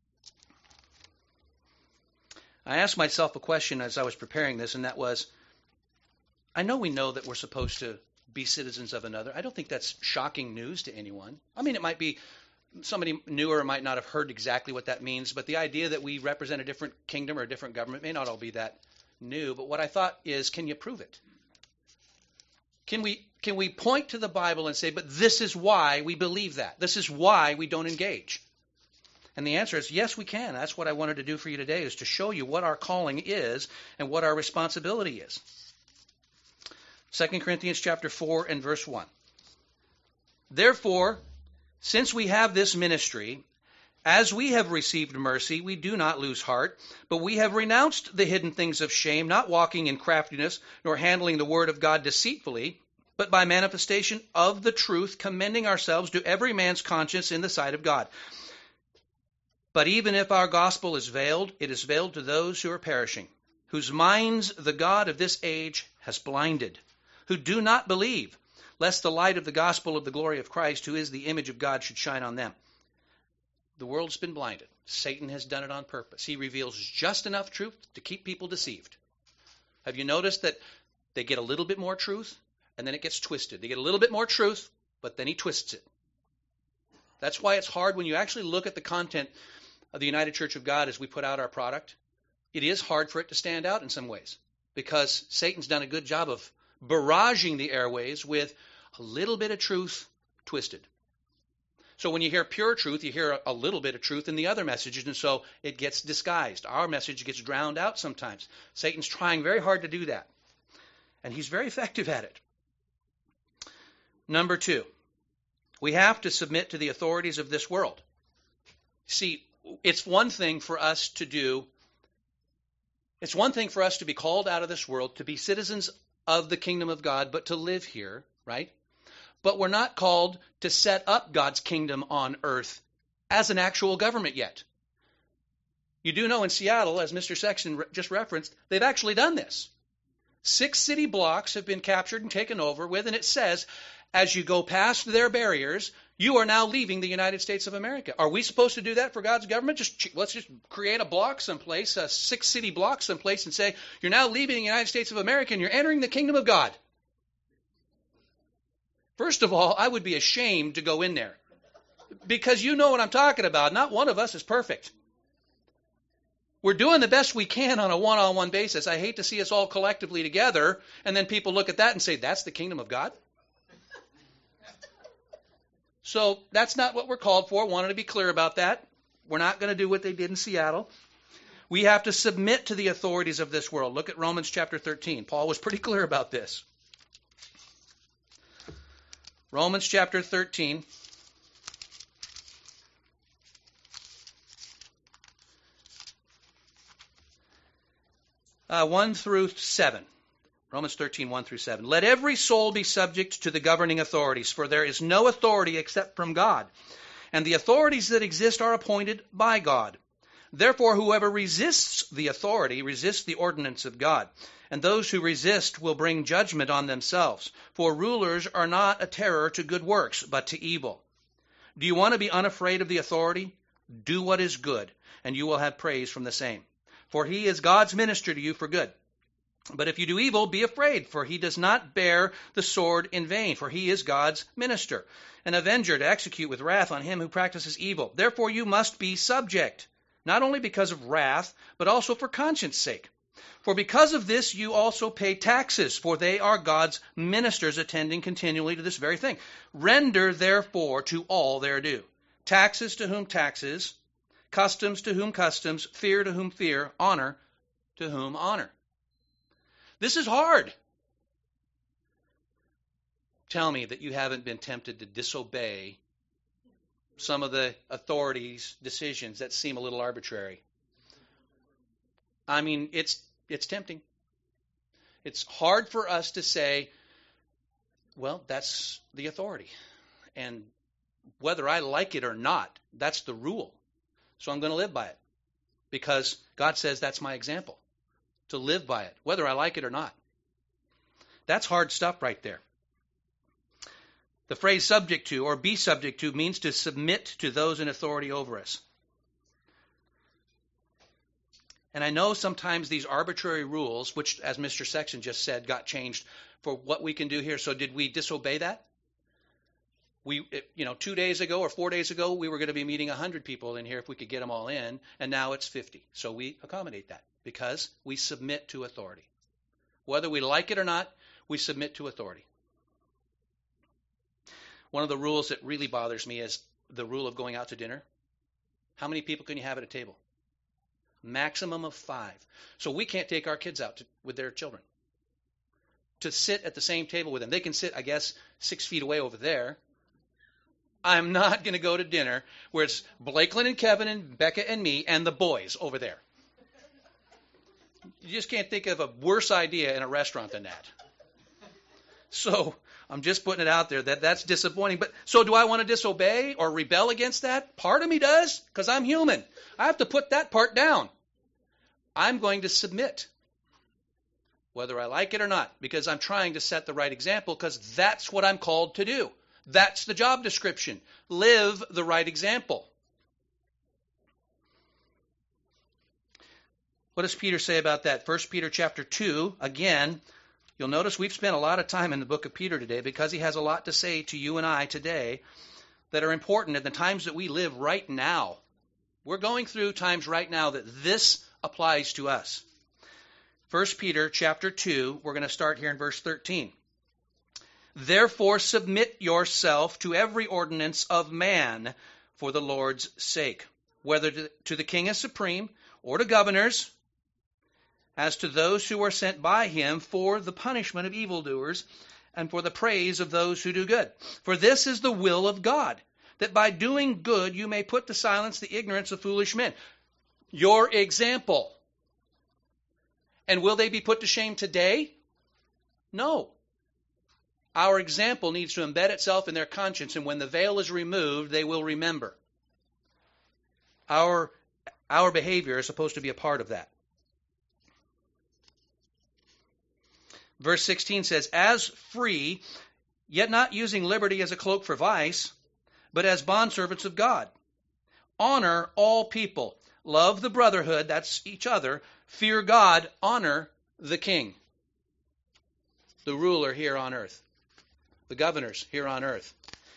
I asked myself a question as I was preparing this, and that was, I know we know that we're supposed to be citizens of another. I don't think that's shocking news to anyone. I mean, it might be somebody newer might not have heard exactly what that means, but the idea that we represent a different kingdom or a different government may not all be that new. But what I thought is, can you prove it? Can we point to the Bible and say, but this is why we believe that. This is why we don't engage. And the answer is, yes, we can. That's what I wanted to do for you today, is to show you what our calling is and what our responsibility is. 2 Corinthians chapter 4 and verse 1. Therefore, since we have this ministry, as we have received mercy, we do not lose heart, but we have renounced the hidden things of shame, not walking in craftiness, nor handling the word of God deceitfully, but by manifestation of the truth, commending ourselves to every man's conscience in the sight of God. But even if our gospel is veiled, it is veiled to those who are perishing, whose minds the God of this age has blinded, who do not believe, lest the light of the gospel of the glory of Christ, who is the image of God, should shine on them. The world's been blinded. Satan has done it on purpose. He reveals just enough truth to keep people deceived. Have you noticed that they get a little bit more truth, and then it gets twisted? They get a little bit more truth, but then he twists it. That's why it's hard when you actually look at the content of the United Church of God as we put out our product. It is hard for it to stand out in some ways, because Satan's done a good job of barraging the airways with a little bit of truth twisted. So when you hear pure truth, you hear a little bit of truth in the other messages, and so it gets disguised. Our message gets drowned out sometimes. Satan's trying very hard to do that, and he's very effective at it. Number two, we have to submit to the authorities of this world. See, it's one thing for us to do, it's one thing for us to be called out of this world, to be citizens of the kingdom of God, but to live here, right? But we're not called to set up God's kingdom on earth as an actual government yet. You do know in Seattle, as Mr. Sexton just referenced, they've actually done this. 6 city blocks have been captured and taken over with, and it says, as you go past their barriers, you are now leaving the United States of America. Are we supposed to do that for God's government? Let's just create a block someplace, a 6-city block someplace, and say, you're now leaving the United States of America and you're entering the kingdom of God. First of all, I would be ashamed to go in there, because you know what I'm talking about. Not one of us is perfect. We're doing the best we can on a one-on-one basis. I hate to see us all collectively together, and then people look at that and say, that's the kingdom of God? So that's not what we're called for. Wanted to be clear about that. We're not going to do what they did in Seattle. We have to submit to the authorities of this world. Look at Romans chapter 13. Paul was pretty clear about this. Romans chapter 13. One through 7. Romans 13, 1 through 7. Let every soul be subject to the governing authorities, for there is no authority except from God, and the authorities that exist are appointed by God. Therefore, whoever resists the authority resists the ordinance of God, and those who resist will bring judgment on themselves. For rulers are not a terror to good works, but to evil. Do you want to be unafraid of the authority? Do what is good, and you will have praise from the same. For he is God's minister to you for good. But if you do evil, be afraid, for he does not bear the sword in vain, for he is God's minister, an avenger to execute with wrath on him who practices evil. Therefore you must be subject, not only because of wrath, but also for conscience sake. For because of this you also pay taxes, for they are God's ministers, attending continually to this very thing. Render therefore to all their due. Taxes to whom taxes, customs to whom customs, fear to whom fear, honor to whom honor. This is hard. Tell me that you haven't been tempted to disobey some of the authorities' decisions that seem a little arbitrary. I mean, it's tempting. It's hard for us to say, well, that's the authority. And whether I like it or not, that's the rule. So I'm going to live by it. Because God says that's my example. To live by it, whether I like it or not. That's hard stuff right there. The phrase subject to or be subject to means to submit to those in authority over us. And I know sometimes these arbitrary rules, which, as Mr. Sexton just said, got changed for what we can do here. So did we disobey that? 2 days ago or 4 days ago, we were going to be meeting 100 people in here if we could get them all in, and now it's 50. So we accommodate that because we submit to authority. Whether we like it or not, we submit to authority. One of the rules that really bothers me is the rule of going out to dinner. How many people can you have at a table? Maximum of 5. So we can't take our kids out with their children to sit at the same table with them. They can sit, I guess, 6 feet away over there. I'm not going to go to dinner where it's Blakeland and Kevin and Becca and me and the boys over there. You just can't think of a worse idea in a restaurant than that. So I'm just putting it out there that's disappointing. But so do I want to disobey or rebel against that? Part of me does, because I'm human. I have to put that part down. I'm going to submit, whether I like it or not, because I'm trying to set the right example, because that's what I'm called to do. That's the job description. Live the right example. What does Peter say about that? 1 Peter chapter 2, again, you'll notice we've spent a lot of time in the book of Peter today because he has a lot to say to you and I today that are important in the times that we live right now. We're going through times right now that this applies to us. 1 Peter chapter 2, we're going to start here in verse 13. Therefore submit yourself to every ordinance of man for the Lord's sake, whether to the king as supreme or to governors, as to those who are sent by him for the punishment of evildoers and for the praise of those who do good. For this is the will of God, that by doing good you may put to silence the ignorance of foolish men. Your example. And will they be put to shame today? No. Our example needs to embed itself in their conscience, and when the veil is removed, they will remember. Our behavior is supposed to be a part of that. Verse 16 says, as free, yet not using liberty as a cloak for vice, but as bondservants of God. Honor all people. Love the brotherhood, that's each other. Fear God. Honor the king, the ruler here on earth. The governors here on earth.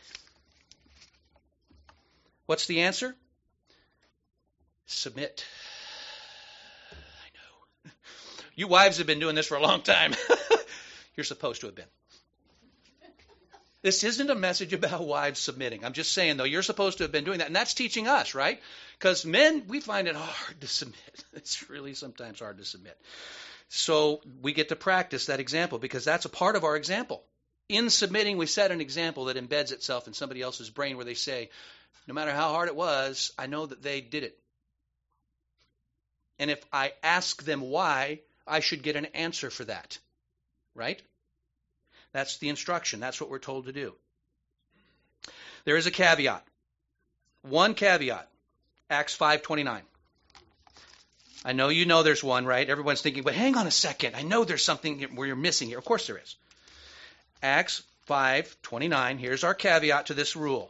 What's the answer? Submit. I know. You wives have been doing this for a long time. You're supposed to have been. This isn't a message about wives submitting. I'm just saying, though, you're supposed to have been doing that. And that's teaching us, right? Because men, we find it hard to submit. It's really sometimes hard to submit. So we get to practice that example because that's a part of our example. In submitting, we set an example that embeds itself in somebody else's brain where they say, no matter how hard it was, I know that they did it. And if I ask them why, I should get an answer for that. Right? That's the instruction. That's what we're told to do. There is a caveat. One caveat. Acts 5:29. I know you know there's one, right? Everyone's thinking, but hang on a second. I know there's something where you're missing here. Of course there is. Acts 5:29. Here's our caveat to this rule.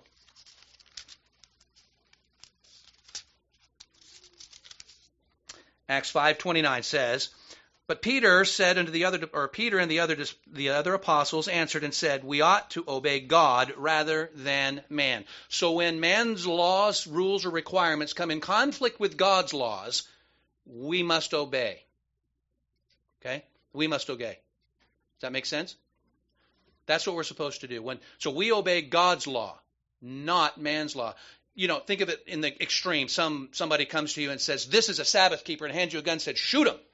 Acts 5:29 says, but Peter and the other apostles answered and said, we ought to obey God rather than man. So when man's laws, rules, or requirements come in conflict with God's laws, we must obey. Okay? We must obey. Does that make sense? That's what we're supposed to do. So we obey God's law, not man's law. You know, think of it in the extreme. Somebody comes to you and says, this is a Sabbath keeper, and hands you a gun and says, shoot him.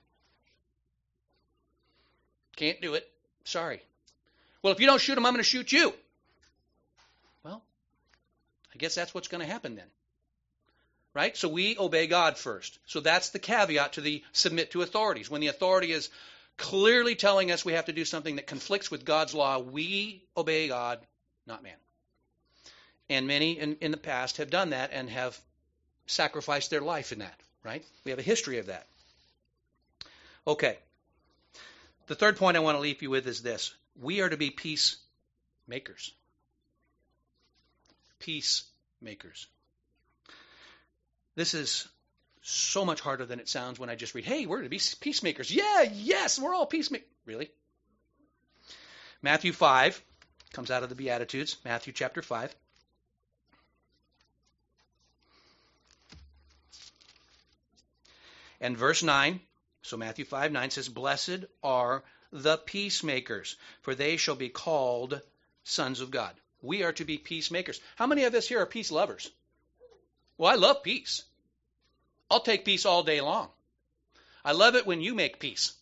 Can't do it. Sorry. Well, if you don't shoot him, I'm going to shoot you. Well, I guess that's what's going to happen then. Right? So we obey God first. So that's the caveat to the submit to authorities. When the authority is clearly telling us we have to do something that conflicts with God's law, we obey God, not man. And many in the past have done that and have sacrificed their life in that. Right? We have a history of that. Okay. The third point I want to leave you with is this. We are to be peacemakers. Peacemakers. This is so much harder than it sounds when I just read, hey, we're to be peacemakers. Yeah, yes, we're all peacemakers. Really? Matthew 5 comes out of the Beatitudes. Matthew chapter 5. And verse 9. So Matthew 5:9 says, blessed are the peacemakers, for they shall be called sons of God. We are to be peacemakers. How many of us here are peace lovers? Well, I love peace. I'll take peace all day long. I love it when you make peace.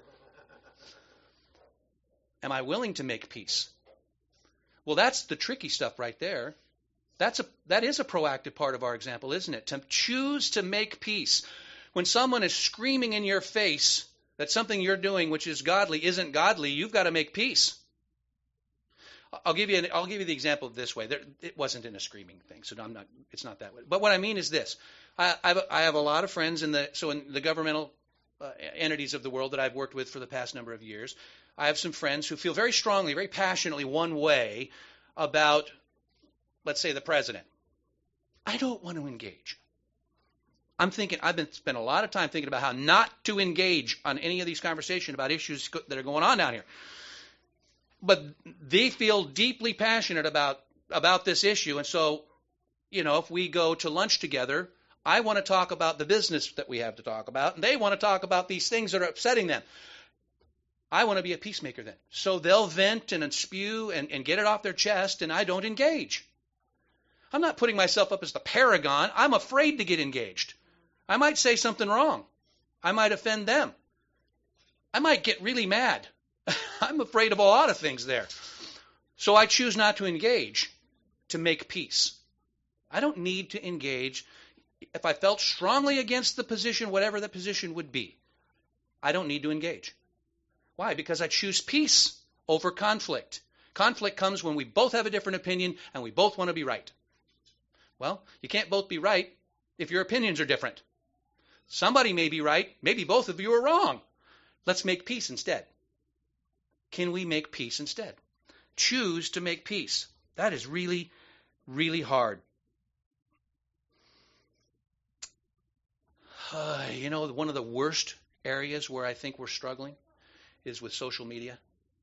Am I willing to make peace? Well, that's the tricky stuff right there. That is a proactive part of our example, isn't it? To choose to make peace. When someone is screaming in your face that something you're doing which is godly isn't godly, you've got to make peace. I'll give you the example of this way. It wasn't in a screaming thing, so it's not that way. But what I mean is this: I have a lot of friends in the governmental entities of the world that I've worked with for the past number of years. I have some friends who feel very strongly, very passionately one way about, let's say, the president. I don't want to engage. I've spent a lot of time thinking about how not to engage on any of these conversations about issues that are going on down here. But they feel deeply passionate about this issue. And so, if we go to lunch together, I want to talk about the business that we have to talk about, and they want to talk about these things that are upsetting them. I want to be a peacemaker then. So they'll vent and spew and get it off their chest, and I don't engage. I'm not putting myself up as the paragon. I'm afraid to get engaged. I might say something wrong. I might offend them. I might get really mad. I'm afraid of a lot of things there. So I choose not to engage to make peace. I don't need to engage. If I felt strongly against the position, whatever the position would be, I don't need to engage. Why? Because I choose peace over conflict. Conflict comes when we both have a different opinion and we both want to be right. Well, you can't both be right if your opinions are different. Somebody may be right. Maybe both of you are wrong. Let's make peace instead. Can we make peace instead? Choose to make peace. That is really, really hard. One of the worst areas where I think we're struggling is with social media.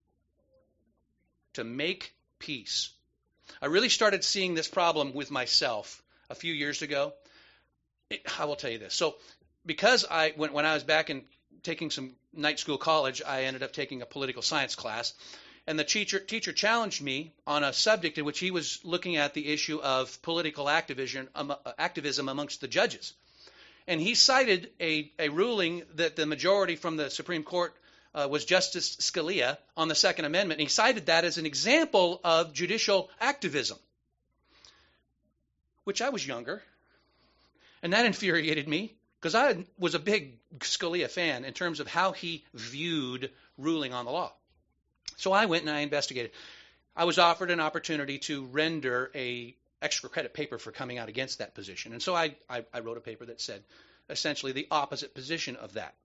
To make peace. I really started seeing this problem with myself a few years ago. I will tell you this. So because when I was back in taking some night school college, I ended up taking a political science class. And the teacher challenged me on a subject in which he was looking at the issue of political activism amongst the judges. And he cited a ruling that the majority from the Supreme Court was Justice Scalia on the Second Amendment. And he cited that as an example of judicial activism, which I was younger, and that infuriated me because I was a big Scalia fan in terms of how he viewed ruling on the law. So I went and I investigated. I was offered an opportunity to render a extra credit paper for coming out against that position. And so I wrote a paper that said essentially the opposite position of that.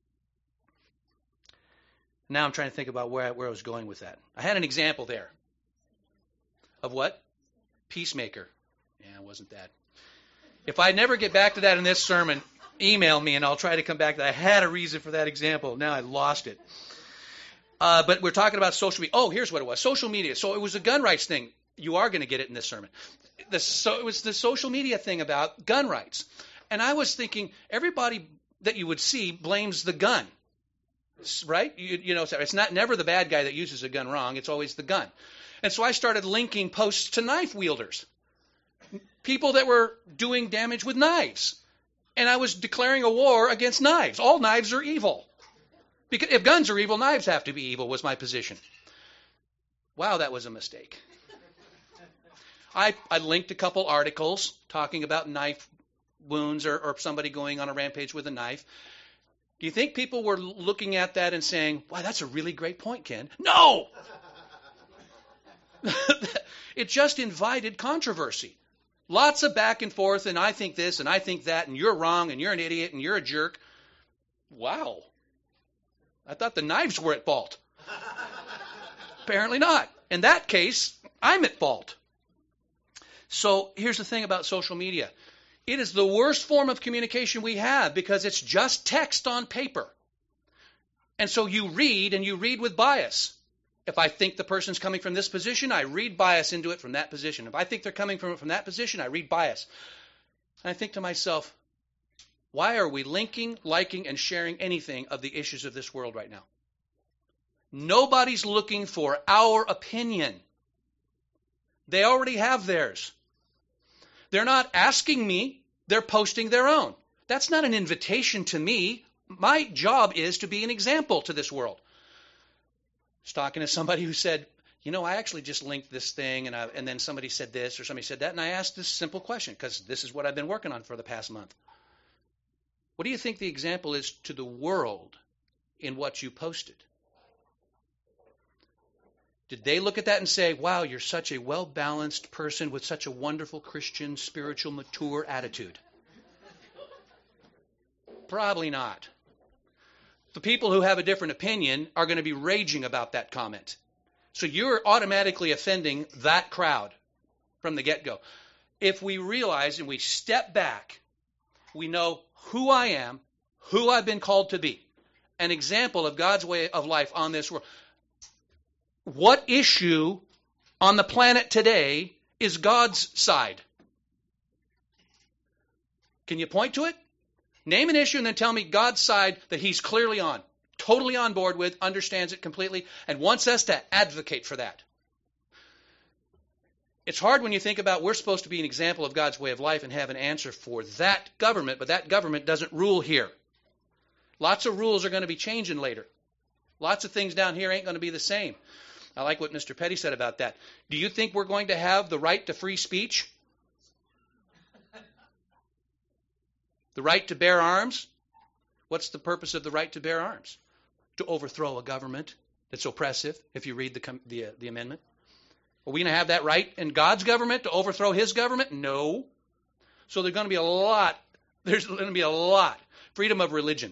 Now I'm trying to think about where I was going with that. I had an example there. Of what? Peacemaker. Yeah, it wasn't that. If I never get back to that in this sermon, email me and I'll try to come back to that. I had a reason for that example. Now I lost it. But we're talking about social media. Oh, here's what it was. Social media. So it was a gun rights thing. You are going to get it in this sermon. So it was the social media thing about gun rights. And I was thinking, everybody that you would see blames the gun. Right? You know, it's never the bad guy that uses a gun wrong. It's always the gun. And so I started linking posts to knife wielders. People that were doing damage with knives. And I was declaring a war against knives. All knives are evil. Because if guns are evil, knives have to be evil, was my position. Wow, that was a mistake. I linked a couple articles talking about knife wounds or somebody going on a rampage with a knife. Do you think people were looking at that and saying, wow, that's a really great point, Ken? No! It just invited controversy. Lots of back and forth, and I think this, and I think that, and you're wrong, and you're an idiot, and you're a jerk. Wow. I thought the knives were at fault. Apparently not. In that case, I'm at fault. So here's the thing about social media. It is the worst form of communication we have because it's just text on paper. And so you read, and you read with bias. If I think the person's coming from this position, I read bias into it from that position. If I think they're coming from that position, I read bias. And I think to myself, why are we linking, liking, and sharing anything of the issues of this world right now? Nobody's looking for our opinion. They already have theirs. They're not asking me. They're posting their own. That's not an invitation to me. My job is to be an example to this world. I was talking to somebody who said, you know, I actually just linked this thing, and then somebody said this or somebody said that, and I asked this simple question because this is what I've been working on for the past month. What do you think the example is to the world in what you posted? Did they look at that and say, wow, you're such a well-balanced person with such a wonderful Christian, spiritual, mature attitude? Probably not. The people who have a different opinion are going to be raging about that comment. So you're automatically offending that crowd from the get-go. If we realize and we step back, we know who I am, who I've been called to be, an example of God's way of life on this world. What issue on the planet today is God's side? Can you point to it? Name an issue and then tell me God's side that he's clearly on, totally on board with, understands it completely, and wants us to advocate for that. It's hard when you think about we're supposed to be an example of God's way of life and have an answer for that government, but that government doesn't rule here. Lots of rules are going to be changing later. Lots of things down here ain't going to be the same. I like what Mr. Petty said about that. Do you think we're going to have the right to free speech? The right to bear arms? What's the purpose of the right to bear arms? To overthrow a government that's oppressive, if you read the amendment. Are we going to have that right in God's government to overthrow his government? No. So there's going to be a lot. There's going to be a lot. Freedom of religion.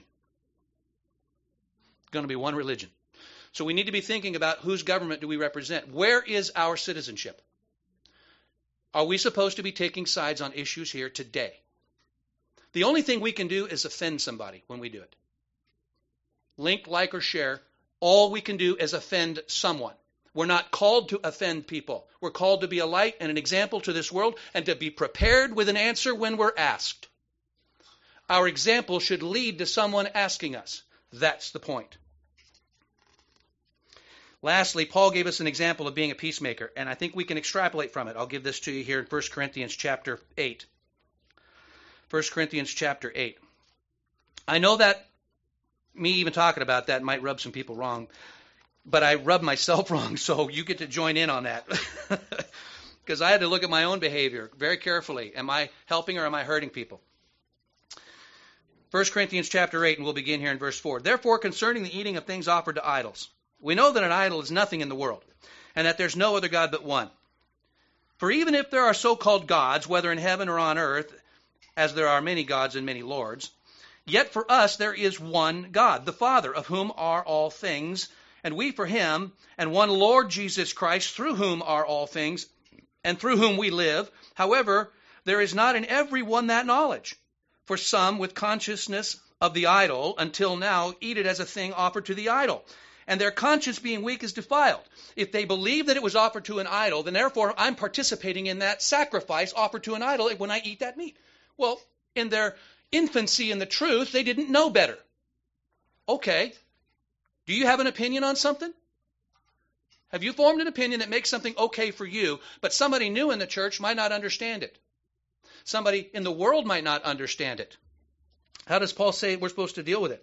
It's going to be one religion. So we need to be thinking about whose government do we represent? Where is our citizenship? Are we supposed to be taking sides on issues here today? The only thing we can do is offend somebody when we do it. Link, like, or share. All we can do is offend someone. We're not called to offend people. We're called to be a light and an example to this world and to be prepared with an answer when we're asked. Our example should lead to someone asking us. That's the point. Lastly, Paul gave us an example of being a peacemaker, and I think we can extrapolate from it. I'll give this to you here in 1 Corinthians chapter 8. 1 Corinthians chapter 8. I know that Me even talking about that might rub some people wrong, but I rub myself wrong, so you get to join in on that. Because I had to look at my own behavior very carefully. Am I helping or am I hurting people? 1 Corinthians chapter 8, and we'll begin here in verse 4. Therefore, concerning the eating of things offered to idols, we know that an idol is nothing in the world, and that there's no other God but one. For even if there are so-called gods, whether in heaven or on earth, as there are many gods and many lords, yet for us there is one God, the Father, of whom are all things, and we for him, and one Lord Jesus Christ, through whom are all things, and through whom we live. However, there is not in every one that knowledge. For some, with consciousness of the idol, until now, eat it as a thing offered to the idol. And their conscience being weak is defiled. If they believe that it was offered to an idol, then therefore I'm participating in that sacrifice offered to an idol when I eat that meat. Well, in their infancy in the truth, they didn't know better. Okay. Do you have an opinion on something? Have you formed an opinion that makes something okay for you, but somebody new in the church might not understand it? Somebody in the world might not understand it. How does Paul say we're supposed to deal with it?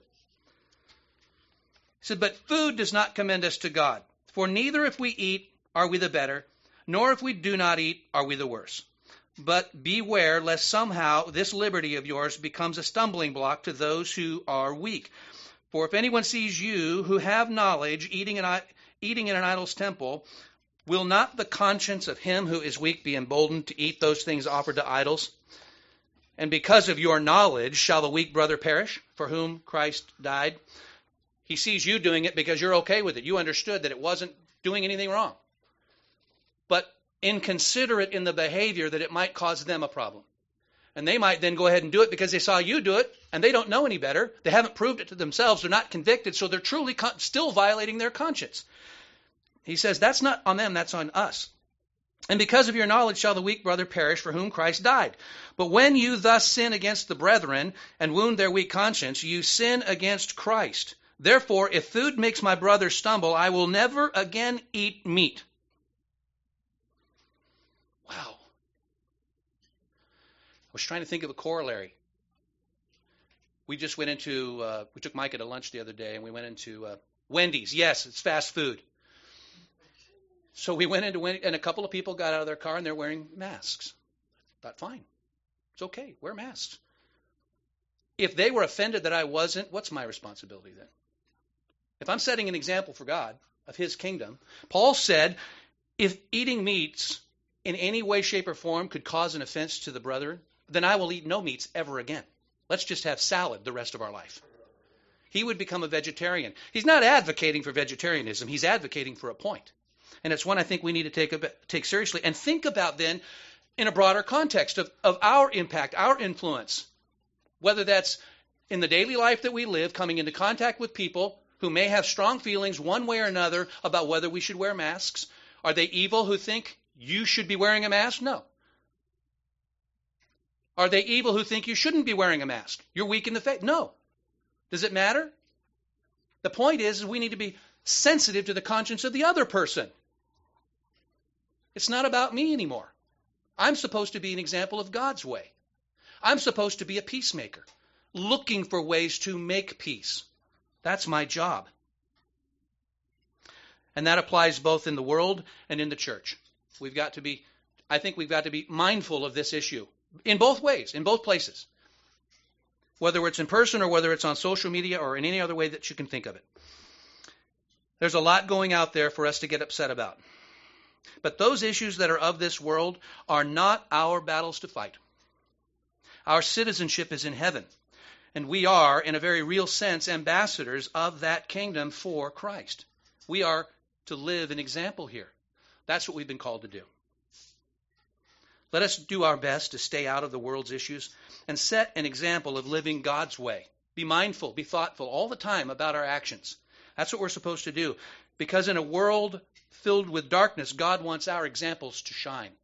He said, but food does not commend us to God. For neither if we eat are we the better, nor if we do not eat are we the worse. But beware lest somehow this liberty of yours becomes a stumbling block to those who are weak. For if anyone sees you who have knowledge eating in an idol's temple, will not the conscience of him who is weak be emboldened to eat those things offered to idols? And because of your knowledge shall the weak brother perish, for whom Christ died? He sees you doing it because you're okay with it. You understood that it wasn't doing anything wrong. But inconsiderate in the behavior that it might cause them a problem. And they might then go ahead and do it because they saw you do it, and they don't know any better. They haven't proved it to themselves. They're not convicted, so they're truly still violating their conscience. He says, that's not on them, that's on us. And because of your knowledge shall the weak brother perish, for whom Christ died. But when you thus sin against the brethren and wound their weak conscience, you sin against Christ. Therefore, if food makes my brother stumble, I will never again eat meat. Wow. I was trying to think of a corollary. We just went into, we took Micah to lunch the other day, and we went into Wendy's. Yes, it's fast food. So we went into Wendy's, and a couple of people got out of their car, and they're wearing masks. I thought, fine. It's okay. Wear masks. If they were offended that I wasn't, what's my responsibility then? If I'm setting an example for God of his kingdom, Paul said, if eating meats in any way, shape, or form could cause an offense to the brethren, then I will eat no meats ever again. Let's just have salad the rest of our life. He would become a vegetarian. He's not advocating for vegetarianism. He's advocating for a point. And it's one I think we need to take seriously and think about then in a broader context of our impact, our influence, whether that's in the daily life that we live, coming into contact with people who may have strong feelings one way or another about whether we should wear masks. Are they evil who think you should be wearing a mask? No. Are they evil who think you shouldn't be wearing a mask? You're weak in the faith? No. Does it matter? The point is we need to be sensitive to the conscience of the other person. It's not about me anymore. I'm supposed to be an example of God's way. I'm supposed to be a peacemaker, looking for ways to make peace. That's my job. And that applies both in the world and in the church. I think we've got to be mindful of this issue in both ways, in both places. Whether it's in person or whether it's on social media or in any other way that you can think of it. There's a lot going out there for us to get upset about. But those issues that are of this world are not our battles to fight. Our citizenship is in heaven. And we are, in a very real sense, ambassadors of that kingdom for Christ. We are to live an example here. That's what we've been called to do. Let us do our best to stay out of the world's issues and set an example of living God's way. Be mindful, be thoughtful all the time about our actions. That's what we're supposed to do. Because in a world filled with darkness, God wants our examples to shine.